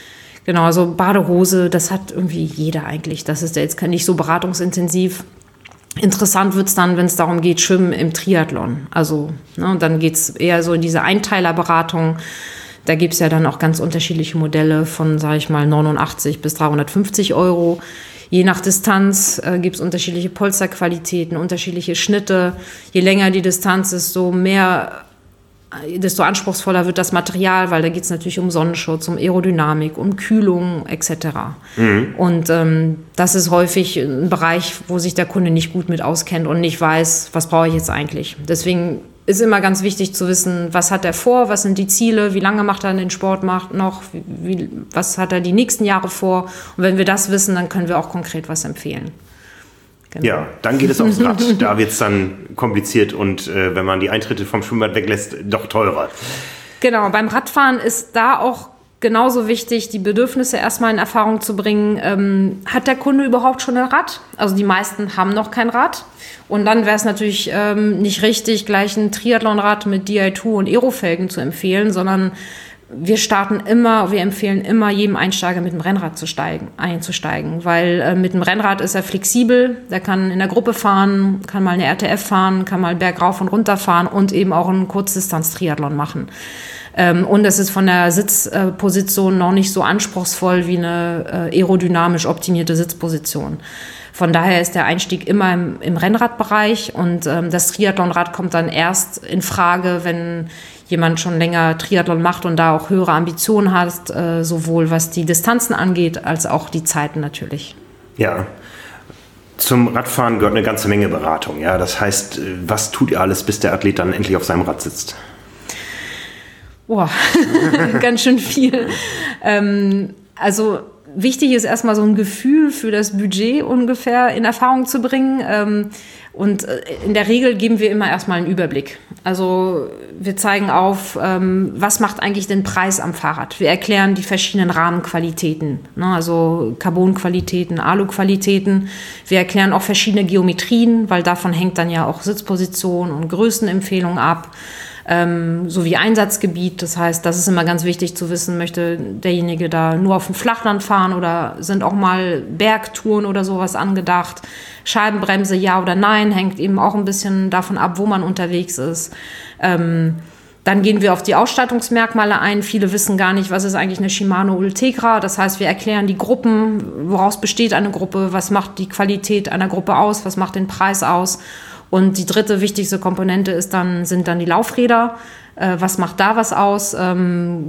S2: Genau, also Badehose, das hat irgendwie jeder eigentlich. Das ist ja jetzt nicht so beratungsintensiv. Interessant wird es dann, wenn es darum geht, Schwimmen im Triathlon. Also ne, dann geht es eher so in diese Einteilerberatung. Da gibt es ja dann auch ganz unterschiedliche Modelle von, sage ich mal, neunundachtzig bis dreihundertfünfzig Euro. Je nach Distanz äh, gibt es unterschiedliche Polsterqualitäten, unterschiedliche Schnitte. Je länger die Distanz ist, desto mehr, desto anspruchsvoller wird das Material, weil da geht es natürlich um Sonnenschutz, um Aerodynamik, um Kühlung et cetera. Mhm. Und ähm, das ist häufig ein Bereich, wo sich der Kunde nicht gut mit auskennt und nicht weiß, was brauche ich jetzt eigentlich. Deswegen ist immer ganz wichtig zu wissen, was hat er vor, was sind die Ziele, wie lange macht er den Sport noch, wie, wie, was hat er die nächsten Jahre vor. Und wenn wir das wissen, dann können wir auch konkret was empfehlen.
S1: Genau. Ja, dann geht es aufs Rad. Da wird es dann kompliziert und äh, wenn man die Eintritte vom Schwimmbad weglässt, doch teurer.
S2: Genau, beim Radfahren ist da auch genauso wichtig, die Bedürfnisse erstmal in Erfahrung zu bringen. Ähm, hat der Kunde überhaupt schon ein Rad? Also die meisten haben noch kein Rad. Und dann wäre es natürlich ähm, nicht richtig, gleich ein Triathlonrad mit D I zwei und Aerofelgen zu empfehlen, sondern wir starten immer, wir empfehlen immer jedem Einsteiger mit dem Rennrad zu steigen, einzusteigen, weil äh, mit dem Rennrad ist er flexibel, der kann in der Gruppe fahren, kann mal eine R T F fahren, kann mal bergauf und runter fahren und eben auch einen Kurzdistanz-Triathlon machen. Ähm, und es ist von der Sitzposition noch nicht so anspruchsvoll wie eine äh, aerodynamisch optimierte Sitzposition. Von daher ist der Einstieg immer im, im Rennradbereich und ähm, das Triathlonrad kommt dann erst in Frage, wenn jemand schon länger Triathlon macht und da auch höhere Ambitionen hat, äh, sowohl was die Distanzen angeht, als auch die Zeiten natürlich.
S1: Ja, zum Radfahren gehört eine ganze Menge Beratung. Ja? Das heißt, was tut ihr alles, bis der Athlet dann endlich auf seinem Rad sitzt?
S2: Boah, ganz schön viel. Ähm, also wichtig ist erstmal so ein Gefühl für das Budget ungefähr in Erfahrung zu bringen. Ähm, und in der Regel geben wir immer erstmal einen Überblick. Also wir zeigen auf, ähm, was macht eigentlich den Preis am Fahrrad. Wir erklären die verschiedenen Rahmenqualitäten, ne? Also Carbonqualitäten, Aluqualitäten. Wir erklären auch verschiedene Geometrien, weil davon hängt dann ja auch Sitzposition und Größenempfehlung ab. Ähm, sowie Einsatzgebiet. Das heißt, das ist immer ganz wichtig zu wissen, möchte derjenige da nur auf dem Flachland fahren oder sind auch mal Bergtouren oder sowas angedacht. Scheibenbremse, ja oder nein, hängt eben auch ein bisschen davon ab, wo man unterwegs ist. Ähm, dann gehen wir auf die Ausstattungsmerkmale ein. Viele wissen gar nicht, was ist eigentlich eine Shimano Ultegra. Das heißt, wir erklären die Gruppen, woraus besteht eine Gruppe, was macht die Qualität einer Gruppe aus, was macht den Preis aus. Und die dritte wichtigste Komponente ist dann, sind dann die Laufräder. Äh, was macht da was aus? Ähm,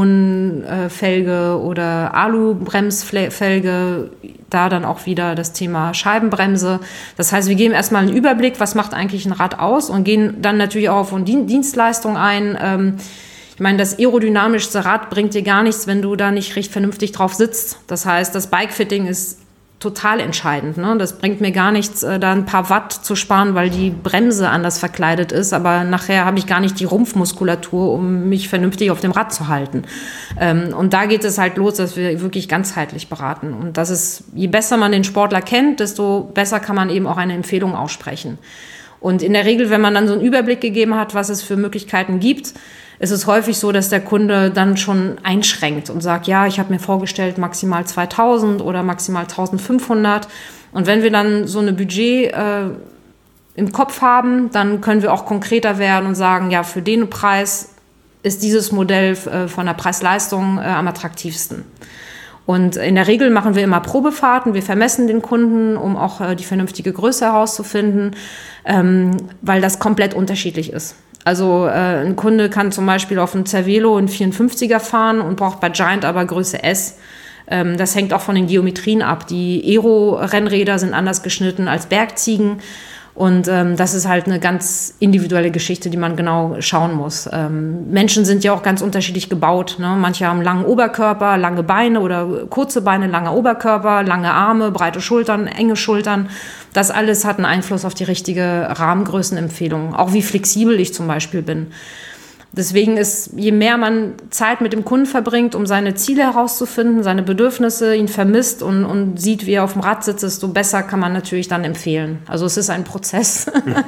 S2: Carbon-Felge äh, oder Alu-Bremsfelge. Da dann auch wieder das Thema Scheibenbremse. Das heißt, wir geben erstmal einen Überblick, was macht eigentlich ein Rad aus und gehen dann natürlich auch auf die Dienstleistung ein. Ähm, ich meine, das aerodynamischste Rad bringt dir gar nichts, wenn du da nicht recht vernünftig drauf sitzt. Das heißt, das Bikefitting ist total entscheidend. Ne? Das bringt mir gar nichts, äh, da ein paar Watt zu sparen, weil die Bremse anders verkleidet ist. Aber nachher habe ich gar nicht die Rumpfmuskulatur, um mich vernünftig auf dem Rad zu halten. Ähm, und da geht es halt los, dass wir wirklich ganzheitlich beraten. Und das ist, je besser man den Sportler kennt, desto besser kann man eben auch eine Empfehlung aussprechen. Und in der Regel, wenn man dann so einen Überblick gegeben hat, was es für Möglichkeiten gibt, ist es häufig so, dass der Kunde dann schon einschränkt und sagt, ja, ich habe mir vorgestellt maximal zweitausend oder maximal eintausendfünfhundert. Und wenn wir dann so eine Budget äh, im Kopf haben, dann können wir auch konkreter werden und sagen, ja, für den Preis ist dieses Modell äh, von der Preis-Leistung äh, am attraktivsten. Und in der Regel machen wir immer Probefahrten. Wir vermessen den Kunden, um auch äh, die vernünftige Größe herauszufinden, ähm, weil das komplett unterschiedlich ist. Also äh, ein Kunde kann zum Beispiel auf einem Cervelo einen vierundfünfziger fahren und braucht bei Giant aber Größe S. Ähm, das hängt auch von den Geometrien ab. Die Aero-Rennräder sind anders geschnitten als Bergziegen. Und ähm, das ist halt eine ganz individuelle Geschichte, die man genau schauen muss. Ähm, Menschen sind ja auch ganz unterschiedlich gebaut. Ne? Manche haben langen Oberkörper, lange Beine oder kurze Beine, langer Oberkörper, lange Arme, breite Schultern, enge Schultern. Das alles hat einen Einfluss auf die richtige Rahmengrößenempfehlung. Auch wie flexibel ich zum Beispiel bin. Deswegen ist, je mehr man Zeit mit dem Kunden verbringt, um seine Ziele herauszufinden, seine Bedürfnisse, ihn vermisst und, und sieht, wie er auf dem Rad sitzt, desto besser kann man natürlich dann empfehlen. Also es ist ein Prozess.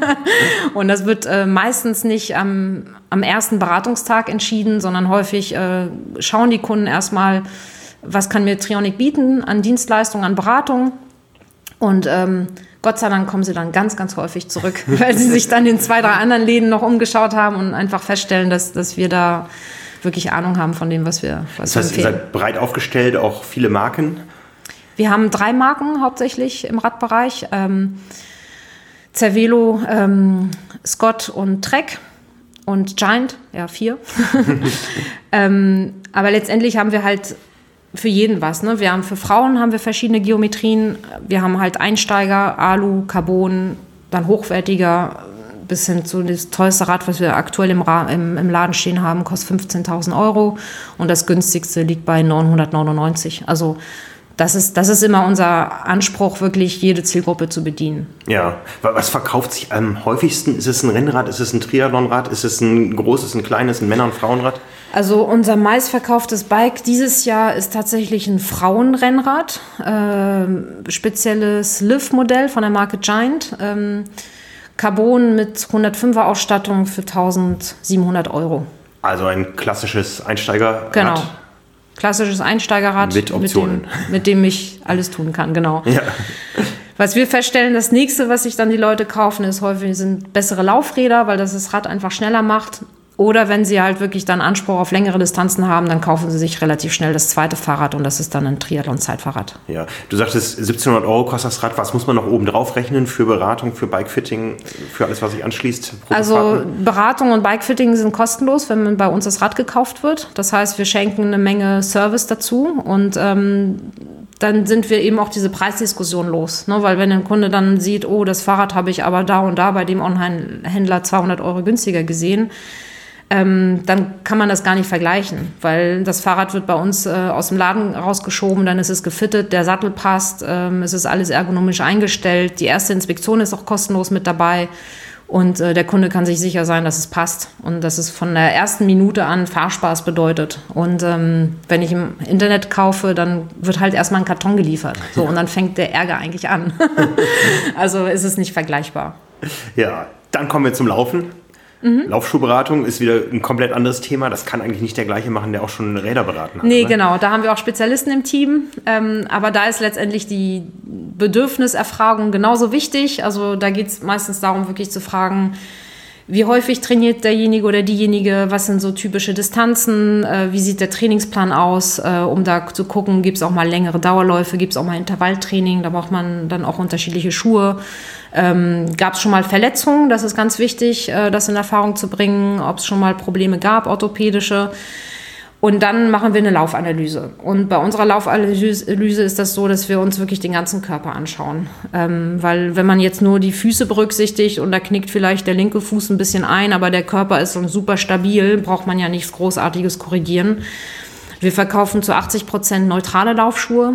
S2: Und das wird äh, meistens nicht am, am ersten Beratungstag entschieden, sondern häufig äh, schauen die Kunden erstmal, was kann mir Trionic bieten an Dienstleistungen, an Beratung. Und ähm, Gott sei Dank kommen sie dann ganz, ganz häufig zurück, weil sie sich dann in zwei, drei anderen Läden noch umgeschaut haben und einfach feststellen, dass, dass wir da wirklich Ahnung haben von dem, was wir, was
S1: das heißt,
S2: wir empfehlen.
S1: Ihr seid breit aufgestellt, auch viele Marken?
S2: Wir haben drei Marken hauptsächlich im Radbereich. Ähm, Cervelo, ähm, Scott und Trek und Giant, ja vier. ähm, aber letztendlich haben wir halt für jeden was. Ne? Wir haben für Frauen haben wir verschiedene Geometrien. Wir haben halt Einsteiger, Alu, Carbon, dann hochwertiger, bis hin zu das teuerste Rad, was wir aktuell im, Ra- im, im Laden stehen haben, kostet fünfzehntausend Euro und das günstigste liegt bei neunhundertneunundneunzig. Also das ist, das ist immer unser Anspruch, wirklich jede Zielgruppe zu bedienen.
S1: Ja, was verkauft sich am häufigsten? Ist es ein Rennrad, ist es ein Triathlonrad, ist es ein großes, ein kleines, ein Männer- und Frauenrad?
S2: Also unser meistverkauftes Bike dieses Jahr ist tatsächlich ein Frauenrennrad, äh, spezielles Liv-Modell von der Marke Giant, ähm, Carbon mit hundertfünfer Ausstattung für tausendsiebenhundert Euro.
S1: Also ein klassisches Einsteigerrad?
S2: Genau. Klassisches Einsteigerrad,
S1: mit Optionen.
S2: Mit dem, mit dem ich alles tun kann, genau.
S1: Ja.
S2: Was wir feststellen, das nächste, was sich dann die Leute kaufen, ist häufig sind bessere Laufräder, weil das das Rad einfach schneller macht. Oder wenn sie halt wirklich dann Anspruch auf längere Distanzen haben, dann kaufen sie sich relativ schnell das zweite Fahrrad und das ist dann ein Triathlon-Zeitfahrrad.
S1: Ja, du sagtest, siebzehnhundert Euro kostet das Rad. Was muss man noch oben drauf rechnen für Beratung, für Bikefitting, für alles, was sich anschließt?
S2: Also Beratung und Bikefitting sind kostenlos, wenn man bei uns das Rad gekauft wird. Das heißt, wir schenken eine Menge Service dazu und ähm, dann sind wir eben auch diese Preisdiskussion los. Ne? Weil wenn ein Kunde dann sieht, oh, das Fahrrad habe ich aber da und da bei dem Online-Händler zweihundert Euro günstiger gesehen, Ähm, dann kann man das gar nicht vergleichen, weil das Fahrrad wird bei uns äh, aus dem Laden rausgeschoben, dann ist es gefittet, der Sattel passt, ähm, es ist alles ergonomisch eingestellt, die erste Inspektion ist auch kostenlos mit dabei und äh, der Kunde kann sich sicher sein, dass es passt und dass es von der ersten Minute an Fahrspaß bedeutet. Und ähm, wenn ich im Internet kaufe, dann wird halt erstmal ein Karton geliefert. So, und dann fängt der Ärger eigentlich an. Also ist es nicht vergleichbar.
S1: Ja, dann kommen wir zum Laufen. Mhm. Laufschuhberatung ist wieder ein komplett anderes Thema. Das kann eigentlich nicht der gleiche machen, der auch schon Räder beraten hat.
S2: Nee,
S1: oder?
S2: Genau. Da haben wir auch Spezialisten im Team. Ähm, aber da ist letztendlich die Bedürfniserfragung genauso wichtig. Also da geht es meistens darum, wirklich zu fragen, wie häufig trainiert derjenige oder diejenige, was sind so typische Distanzen, äh, wie sieht der Trainingsplan aus, äh, um da zu gucken, gibt es auch mal längere Dauerläufe, gibt es auch mal Intervalltraining, da braucht man dann auch unterschiedliche Schuhe. Ähm, gab es schon mal Verletzungen, das ist ganz wichtig, äh, das in Erfahrung zu bringen, ob es schon mal Probleme gab, orthopädische. Und dann machen wir eine Laufanalyse. Und bei unserer Laufanalyse ist das so, dass wir uns wirklich den ganzen Körper anschauen. Ähm, weil wenn man jetzt nur die Füße berücksichtigt und da knickt vielleicht der linke Fuß ein bisschen ein, aber der Körper ist dann super stabil, braucht man ja nichts Großartiges korrigieren. Wir verkaufen zu achtzig Prozent neutrale Laufschuhe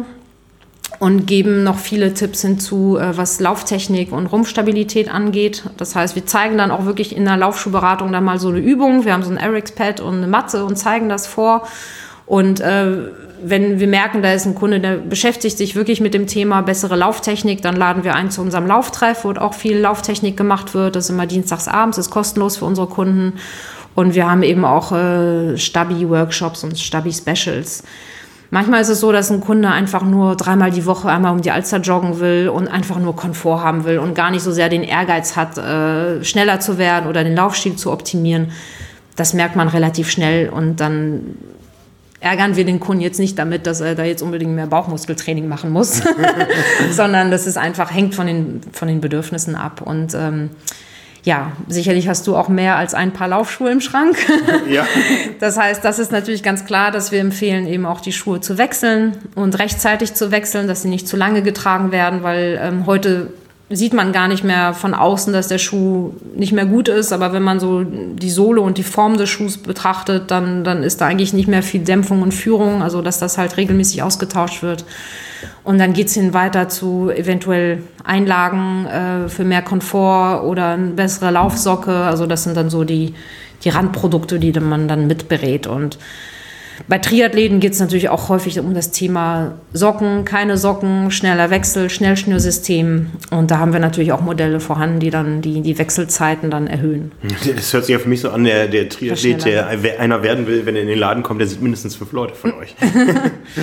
S2: und geben noch viele Tipps hinzu, was Lauftechnik und Rumpfstabilität angeht. Das heißt, wir zeigen dann auch wirklich in der Laufschuhberatung dann mal so eine Übung. Wir haben so ein Airx-Pad und eine Matte und zeigen das vor. Und äh, wenn wir merken, da ist ein Kunde, der beschäftigt sich wirklich mit dem Thema bessere Lauftechnik, dann laden wir ein zu unserem Lauftreff, wo auch viel Lauftechnik gemacht wird. Das ist immer dienstags abends, ist kostenlos für unsere Kunden. Und wir haben eben auch äh, Stabi-Workshops und Stabi-Specials. Manchmal ist es so, dass ein Kunde einfach nur dreimal die Woche einmal um die Alster joggen will und einfach nur Komfort haben will und gar nicht so sehr den Ehrgeiz hat, äh, schneller zu werden oder den Laufstil zu optimieren. Das merkt man relativ schnell und dann ärgern wir den Kunden jetzt nicht damit, dass er da jetzt unbedingt mehr Bauchmuskeltraining machen muss, sondern das ist einfach, hängt von den, von den Bedürfnissen ab. Und ähm, ja, sicherlich hast du auch mehr als ein Paar Laufschuhe im Schrank. Ja. Das heißt, das ist natürlich ganz klar, dass wir empfehlen, eben auch die Schuhe zu wechseln und rechtzeitig zu wechseln, dass sie nicht zu lange getragen werden, weil ähm, heute sieht man gar nicht mehr von außen, dass der Schuh nicht mehr gut ist. Aber wenn man so die Sohle und die Form des Schuhs betrachtet, dann, dann ist da eigentlich nicht mehr viel Dämpfung und Führung, also dass das halt regelmäßig ausgetauscht wird. Und dann geht es hin weiter zu eventuell Einlagen äh, für mehr Komfort oder eine bessere Laufsocke. Also das sind dann so die, die Randprodukte, die man dann mitberät. Und bei Triathleten geht es natürlich auch häufig um das Thema Socken, keine Socken, schneller Wechsel, Schnellschnürsystem. Und da haben wir natürlich auch Modelle vorhanden, die dann die, die Wechselzeiten dann erhöhen.
S1: Das hört sich ja für mich so an, der, der Triathlet, der einer werden will, wenn er in den Laden kommt, der sieht mindestens fünf Leute von euch.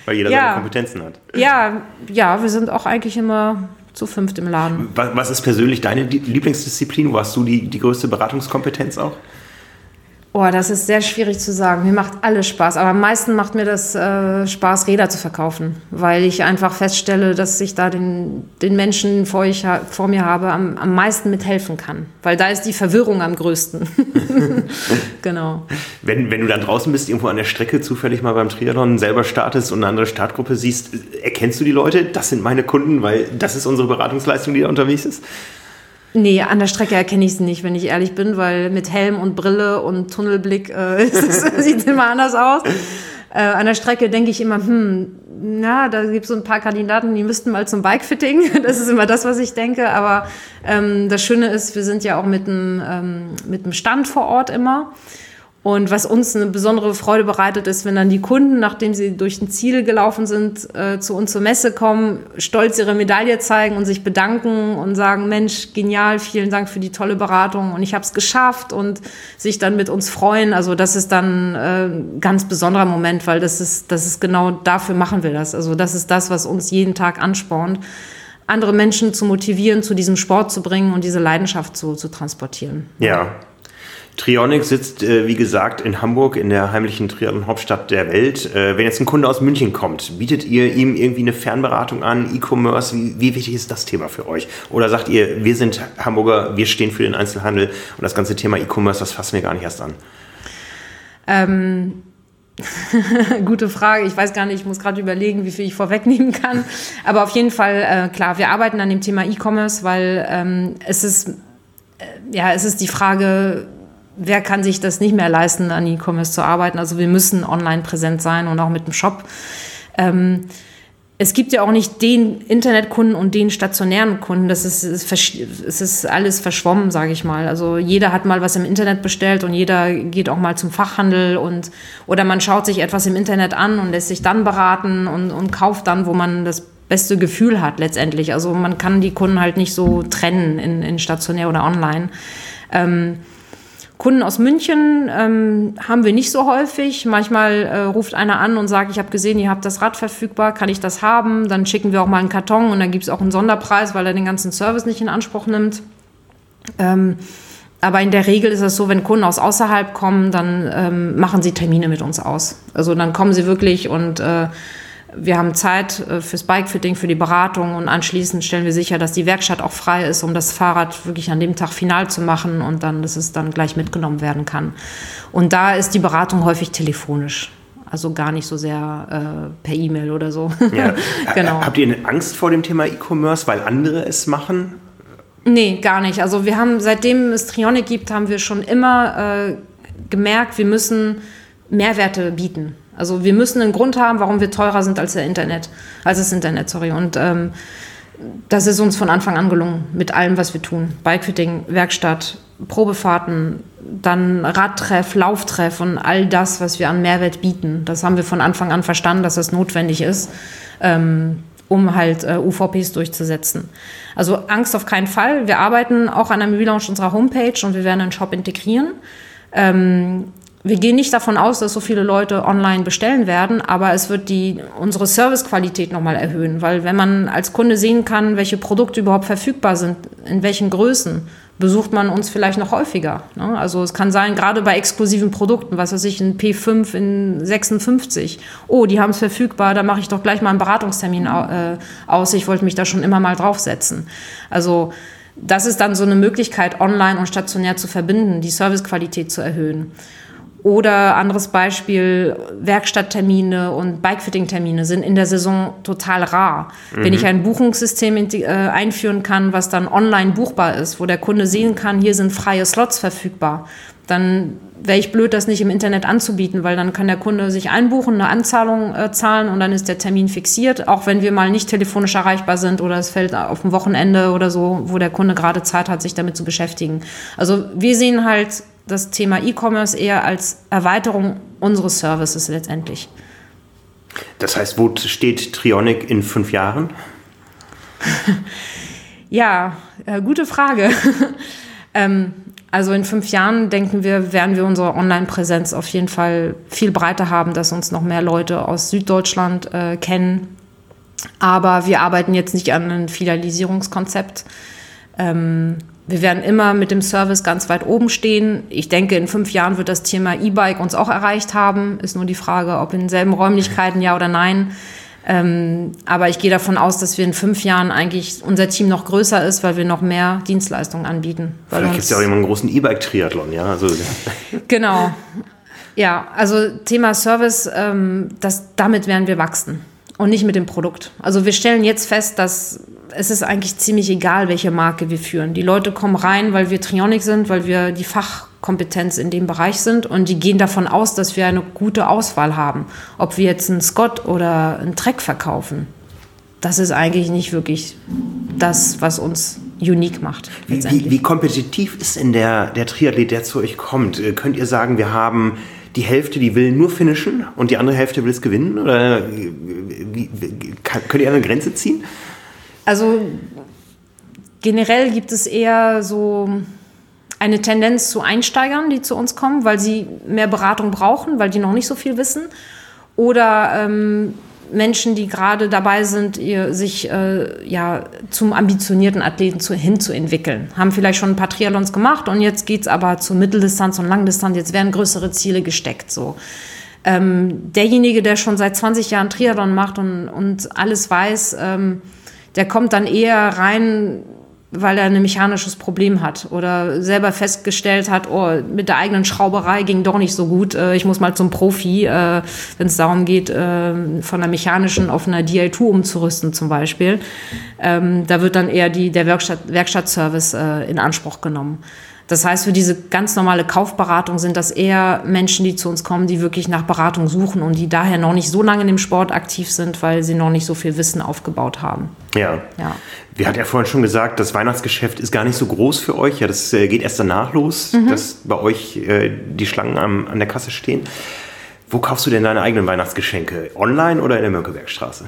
S1: Weil jeder
S2: ja.
S1: seine Kompetenzen hat.
S2: Ja, ja, wir sind auch eigentlich immer zu fünft im Laden.
S1: Was, was ist persönlich deine Lieblingsdisziplin? Wo hast du die, die größte Beratungskompetenz auch?
S2: Oh, das ist sehr schwierig zu sagen. Mir macht alles Spaß, aber am meisten macht mir das äh, Spaß, Räder zu verkaufen, weil ich einfach feststelle, dass ich da den, den Menschen vor, ich, vor mir habe, am, am meisten mithelfen kann, weil da ist die Verwirrung am größten. Genau.
S1: Wenn, wenn du dann draußen bist, irgendwo an der Strecke zufällig mal beim Triathlon selber startest und eine andere Startgruppe siehst, erkennst du die Leute? Das sind meine Kunden, weil das ist unsere Beratungsleistung, die da unterwegs ist?
S2: Nee, an der Strecke erkenne ich sie nicht, wenn ich ehrlich bin, weil mit Helm und Brille und Tunnelblick äh, sieht es immer anders aus. Äh, an der Strecke denke ich immer, hm, na, da gibt es so ein paar Kandidaten, die müssten mal zum Bikefitting. Das ist immer das, was ich denke. Aber ähm, das Schöne ist, wir sind ja auch mit einem ähm, mit einem Stand vor Ort immer. Und was uns eine besondere Freude bereitet, ist, wenn dann die Kunden, nachdem sie durch ein Ziel gelaufen sind, äh, zu uns zur Messe kommen, stolz ihre Medaille zeigen und sich bedanken und sagen, Mensch, genial, vielen Dank für die tolle Beratung und ich habe es geschafft und sich dann mit uns freuen. Also das ist dann äh, ein ganz besonderer Moment, weil das ist, das ist genau dafür machen wir das. Also das ist das, was uns jeden Tag anspornt, andere Menschen zu motivieren, zu diesem Sport zu bringen und diese Leidenschaft zu, zu transportieren.
S1: Ja. Trionic sitzt, äh, wie gesagt, in Hamburg, in der heimlichen Triathlon-Hauptstadt der Welt. Äh, wenn jetzt ein Kunde aus München kommt, bietet ihr ihm irgendwie eine Fernberatung an, E-Commerce? Wie, wie wichtig ist das Thema für euch? Oder sagt ihr, wir sind Hamburger, wir stehen für den Einzelhandel und das ganze Thema E-Commerce, das fassen wir gar nicht erst an?
S2: Ähm... Gute Frage. Ich weiß gar nicht, ich muss gerade überlegen, wie viel ich vorwegnehmen kann. Aber auf jeden Fall, äh, klar, wir arbeiten an dem Thema E-Commerce, weil ähm, es ist, äh, ja, es ist die Frage, wer kann sich das nicht mehr leisten, an E-Commerce zu arbeiten? Also wir müssen online präsent sein und auch mit dem Shop. Ähm, es gibt ja auch nicht den Internetkunden und den stationären Kunden. Das ist, ist, es ist alles verschwommen, sage ich mal. Also jeder hat mal was im Internet bestellt und jeder geht auch mal zum Fachhandel und oder man schaut sich etwas im Internet an und lässt sich dann beraten und, und kauft dann, wo man das beste Gefühl hat letztendlich. Also man kann die Kunden halt nicht so trennen in, in stationär oder online. Ähm, Kunden aus München ähm, haben wir nicht so häufig. Manchmal äh, ruft einer an und sagt, ich habe gesehen, ihr habt das Rad verfügbar, kann ich das haben? Dann schicken wir auch mal einen Karton und dann gibt es auch einen Sonderpreis, weil er den ganzen Service nicht in Anspruch nimmt. Ähm, aber in der Regel ist es so, wenn Kunden aus außerhalb kommen, dann ähm, machen sie Termine mit uns aus. Also dann kommen sie wirklich und äh, wir haben Zeit äh, fürs Bikefitting, für die Beratung und anschließend stellen wir sicher, dass die Werkstatt auch frei ist, um das Fahrrad wirklich an dem Tag final zu machen und dann, dass es dann gleich mitgenommen werden kann. Und da ist die Beratung häufig telefonisch, also gar nicht so sehr äh, per E-Mail oder so.
S1: Ja.
S2: Genau.
S1: Habt ihr eine Angst vor dem Thema E-Commerce, weil andere es machen?
S2: Nee, gar nicht. Also wir haben, seitdem es Trionic gibt, haben wir schon immer äh, gemerkt, wir müssen Mehrwerte bieten. Also wir müssen einen Grund haben, warum wir teurer sind als der Internet, als das Internet, sorry. Und ähm, das ist uns von Anfang an gelungen, mit allem, was wir tun. Bikefitting, Werkstatt, Probefahrten, dann Radtreff, Lauftreff und all das, was wir an Mehrwert bieten. Das haben wir von Anfang an verstanden, dass das notwendig ist, ähm, um halt äh, U V Ps durchzusetzen. Also Angst auf keinen Fall. Wir arbeiten auch an einem Relaunch unserer Homepage und wir werden einen Shop integrieren. Ähm, Wir gehen nicht davon aus, dass so viele Leute online bestellen werden, aber es wird die, unsere Servicequalität nochmal erhöhen, weil wenn man als Kunde sehen kann, welche Produkte überhaupt verfügbar sind, in welchen Größen, besucht man uns vielleicht noch häufiger. Ne? Also es kann sein, gerade bei exklusiven Produkten, was weiß ich, ein P fünf in sechsundfünfzig, oh, die haben es verfügbar, da mache ich doch gleich mal einen Beratungstermin äh, aus, ich wollte mich da schon immer mal draufsetzen. Also das ist dann so eine Möglichkeit, online und stationär zu verbinden, die Servicequalität zu erhöhen. Oder anderes Beispiel, Werkstatttermine und Bikefitting-Termine sind in der Saison total rar. Mhm. Wenn ich ein Buchungssystem äh, einführen kann, was dann online buchbar ist, wo der Kunde sehen kann, hier sind freie Slots verfügbar, dann wäre ich blöd, das nicht im Internet anzubieten, weil dann kann der Kunde sich einbuchen, eine Anzahlung äh, zahlen und dann ist der Termin fixiert, auch wenn wir mal nicht telefonisch erreichbar sind oder es fällt auf ein Wochenende oder so, wo der Kunde gerade Zeit hat, sich damit zu beschäftigen. Also wir sehen halt das Thema E-Commerce eher als Erweiterung unseres Services letztendlich.
S1: Das heißt, wo steht Trionic in fünf Jahren?
S2: Ja, äh, gute Frage. ähm, Also in fünf Jahren, denken wir, werden wir unsere Online-Präsenz auf jeden Fall viel breiter haben, dass uns noch mehr Leute aus Süddeutschland äh, kennen. Aber wir arbeiten jetzt nicht an einem Filialisierungskonzept. Ähm, wir werden immer mit dem Service ganz weit oben stehen. Ich denke, in fünf Jahren wird das Thema E-Bike uns auch erreicht haben. Ist nur die Frage, ob in denselben Räumlichkeiten, ja oder nein. Ähm, aber ich gehe davon aus, dass wir in fünf Jahren eigentlich unser Team noch größer ist, weil wir noch mehr Dienstleistungen anbieten.
S1: Vielleicht gibt es ja auch immer einen großen E-Bike-Triathlon, ja? Also
S2: genau. Ja, also Thema Service, ähm, das, damit werden wir wachsen und nicht mit dem Produkt. Also wir stellen jetzt fest, dass es ist eigentlich ziemlich egal, welche Marke wir führen. Die Leute kommen rein, weil wir Trionic sind, weil wir die Fachkompetenz in dem Bereich sind und die gehen davon aus, dass wir eine gute Auswahl haben. Ob wir jetzt einen Scott oder einen Trek verkaufen, das ist eigentlich nicht wirklich das, was uns unique macht.
S1: Wie, wie, wie kompetitiv ist denn der, der Triathlet, der zu euch kommt? Könnt ihr sagen, wir haben die Hälfte, die will nur finishen und die andere Hälfte will es gewinnen? Oder wie, wie, kann, könnt ihr eine Grenze ziehen?
S2: Also generell gibt es eher so eine Tendenz zu Einsteigern, die zu uns kommen, weil sie mehr Beratung brauchen, weil die noch nicht so viel wissen. Oder ähm, Menschen, die gerade dabei sind, ihr, sich äh, ja, zum ambitionierten Athleten zu, hinzuentwickeln. Haben vielleicht schon ein paar Triathlons gemacht und jetzt geht es aber zur Mitteldistanz und Langdistanz. Jetzt werden größere Ziele gesteckt. So. Ähm, derjenige, der schon seit zwanzig Jahren Triathlon macht und, und alles weiß, ähm, der kommt dann eher rein, weil er ein mechanisches Problem hat oder selber festgestellt hat, oh, mit der eigenen Schrauberei ging doch nicht so gut, ich muss mal zum Profi, wenn es darum geht, von der mechanischen auf einer D L zwei umzurüsten zum Beispiel. Da wird dann eher die, der Werkstatt, Werkstattservice in Anspruch genommen. Das heißt, für diese ganz normale Kaufberatung sind das eher Menschen, die zu uns kommen, die wirklich nach Beratung suchen und die daher noch nicht so lange in dem Sport aktiv sind, weil sie noch nicht so viel Wissen aufgebaut haben.
S1: Ja. ja. Wir hatten ja vorhin schon gesagt, das Weihnachtsgeschäft ist gar nicht so groß für euch. Ja, das äh, geht erst danach los, mhm. dass bei euch äh, die Schlangen am, an der Kasse stehen. Wo kaufst du denn deine eigenen Weihnachtsgeschenke? Online oder in der Mönckebergstraße?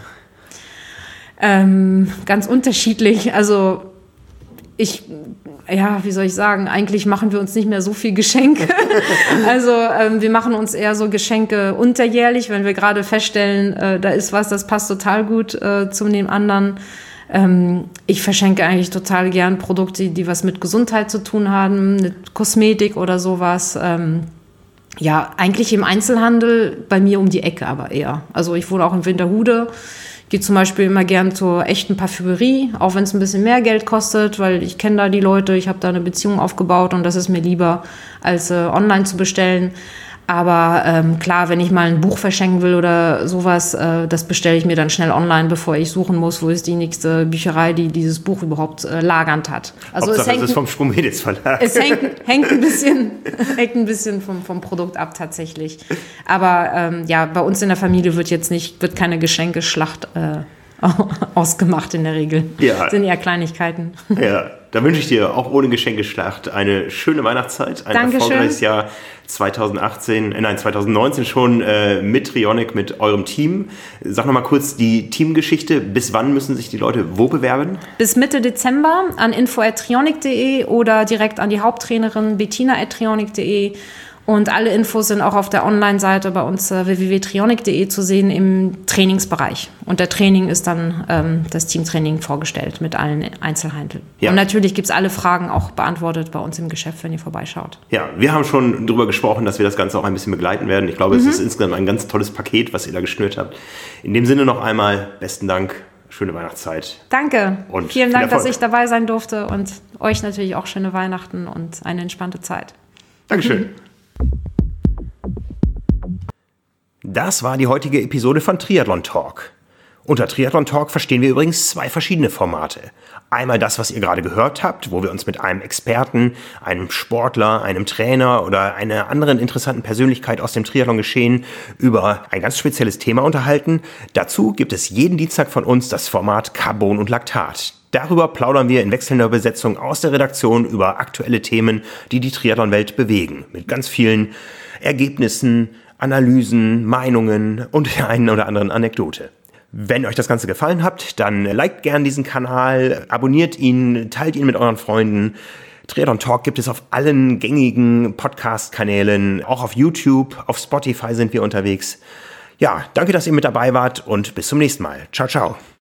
S2: Ähm, ganz unterschiedlich. Also ich, ja, wie soll ich sagen, eigentlich machen wir uns nicht mehr so viel Geschenke. Also ähm, wir machen uns eher so Geschenke unterjährlich, wenn wir gerade feststellen, äh, da ist was, das passt total gut äh, zu dem anderen. Ähm, ich verschenke eigentlich total gern Produkte, die was mit Gesundheit zu tun haben, mit Kosmetik oder sowas. Ähm, ja, eigentlich im Einzelhandel, bei mir um die Ecke aber eher. Also ich wohne auch in Winterhude. Gehe zum Beispiel immer gern zur echten Parfümerie, auch wenn es ein bisschen mehr Geld kostet, weil ich kenne da die Leute, ich habe da eine Beziehung aufgebaut und das ist mir lieber, als äh, online zu bestellen. Aber ähm, klar, wenn ich mal ein Buch verschenken will oder sowas, äh, das bestelle ich mir dann schnell online, bevor ich suchen muss, wo ist die nächste Bücherei, die dieses Buch überhaupt äh, lagernd hat.
S1: Also Hauptsache, es, hängt, es ist vom Sprung-Medits Verlag.
S2: Es hängt, hängt ein bisschen, hängt ein bisschen vom, vom Produkt ab tatsächlich. Aber ähm, ja, bei uns in der Familie wird jetzt nicht, wird keine Geschenkeschlacht äh, ausgemacht in der Regel. Ja. Das sind eher Kleinigkeiten.
S1: Ja, da wünsche ich dir auch ohne Geschenkeschlacht eine schöne Weihnachtszeit, ein
S2: Dankeschön.
S1: Erfolgreiches Jahr zweitausendachtzehn, äh, nein, zweitausendneunzehn schon äh, mit Trionic, mit eurem Team. Sag nochmal kurz die Teamgeschichte. Bis wann müssen sich die Leute wo bewerben?
S2: Bis Mitte Dezember an info at trionic punkt de oder direkt an die Haupttrainerin bettina at trionic punkt de. Und alle Infos sind auch auf der Online-Seite bei uns äh, w w w punkt trionic punkt de zu sehen im Trainingsbereich. Und der Training ist dann ähm, das Teamtraining vorgestellt mit allen Einzelheiten. Ja. Und natürlich gibt es alle Fragen auch beantwortet bei uns im Geschäft, wenn ihr vorbeischaut.
S1: Ja, wir haben schon darüber gesprochen, dass wir das Ganze auch ein bisschen begleiten werden. Ich glaube, mhm. es ist insgesamt ein ganz tolles Paket, was ihr da geschnürt habt. In dem Sinne noch einmal besten Dank. Schöne Weihnachtszeit.
S2: Danke.
S1: Und
S2: vielen Dank, dass ich dabei sein durfte und euch natürlich auch schöne Weihnachten und eine entspannte Zeit.
S1: Dankeschön. Mhm. Das war die heutige Episode von Triathlon Talk. Unter Triathlon Talk verstehen wir übrigens zwei verschiedene Formate. Einmal das, was ihr gerade gehört habt, wo wir uns mit einem Experten, einem Sportler, einem Trainer oder einer anderen interessanten Persönlichkeit aus dem Triathlon-Geschehen über ein ganz spezielles Thema unterhalten. Dazu gibt es jeden Dienstag von uns das Format Carbon und Laktat. Darüber plaudern wir in wechselnder Besetzung aus der Redaktion über aktuelle Themen, die die Triathlon-Welt bewegen. Mit ganz vielen Ergebnissen, Analysen, Meinungen und der einen oder anderen Anekdote. Wenn euch das Ganze gefallen hat, dann liked gern diesen Kanal, abonniert ihn, teilt ihn mit euren Freunden. Triathlon Talk gibt es auf allen gängigen Podcast-Kanälen, auch auf YouTube, auf Spotify sind wir unterwegs. Ja, danke, dass ihr mit dabei wart und bis zum nächsten Mal. Ciao, ciao.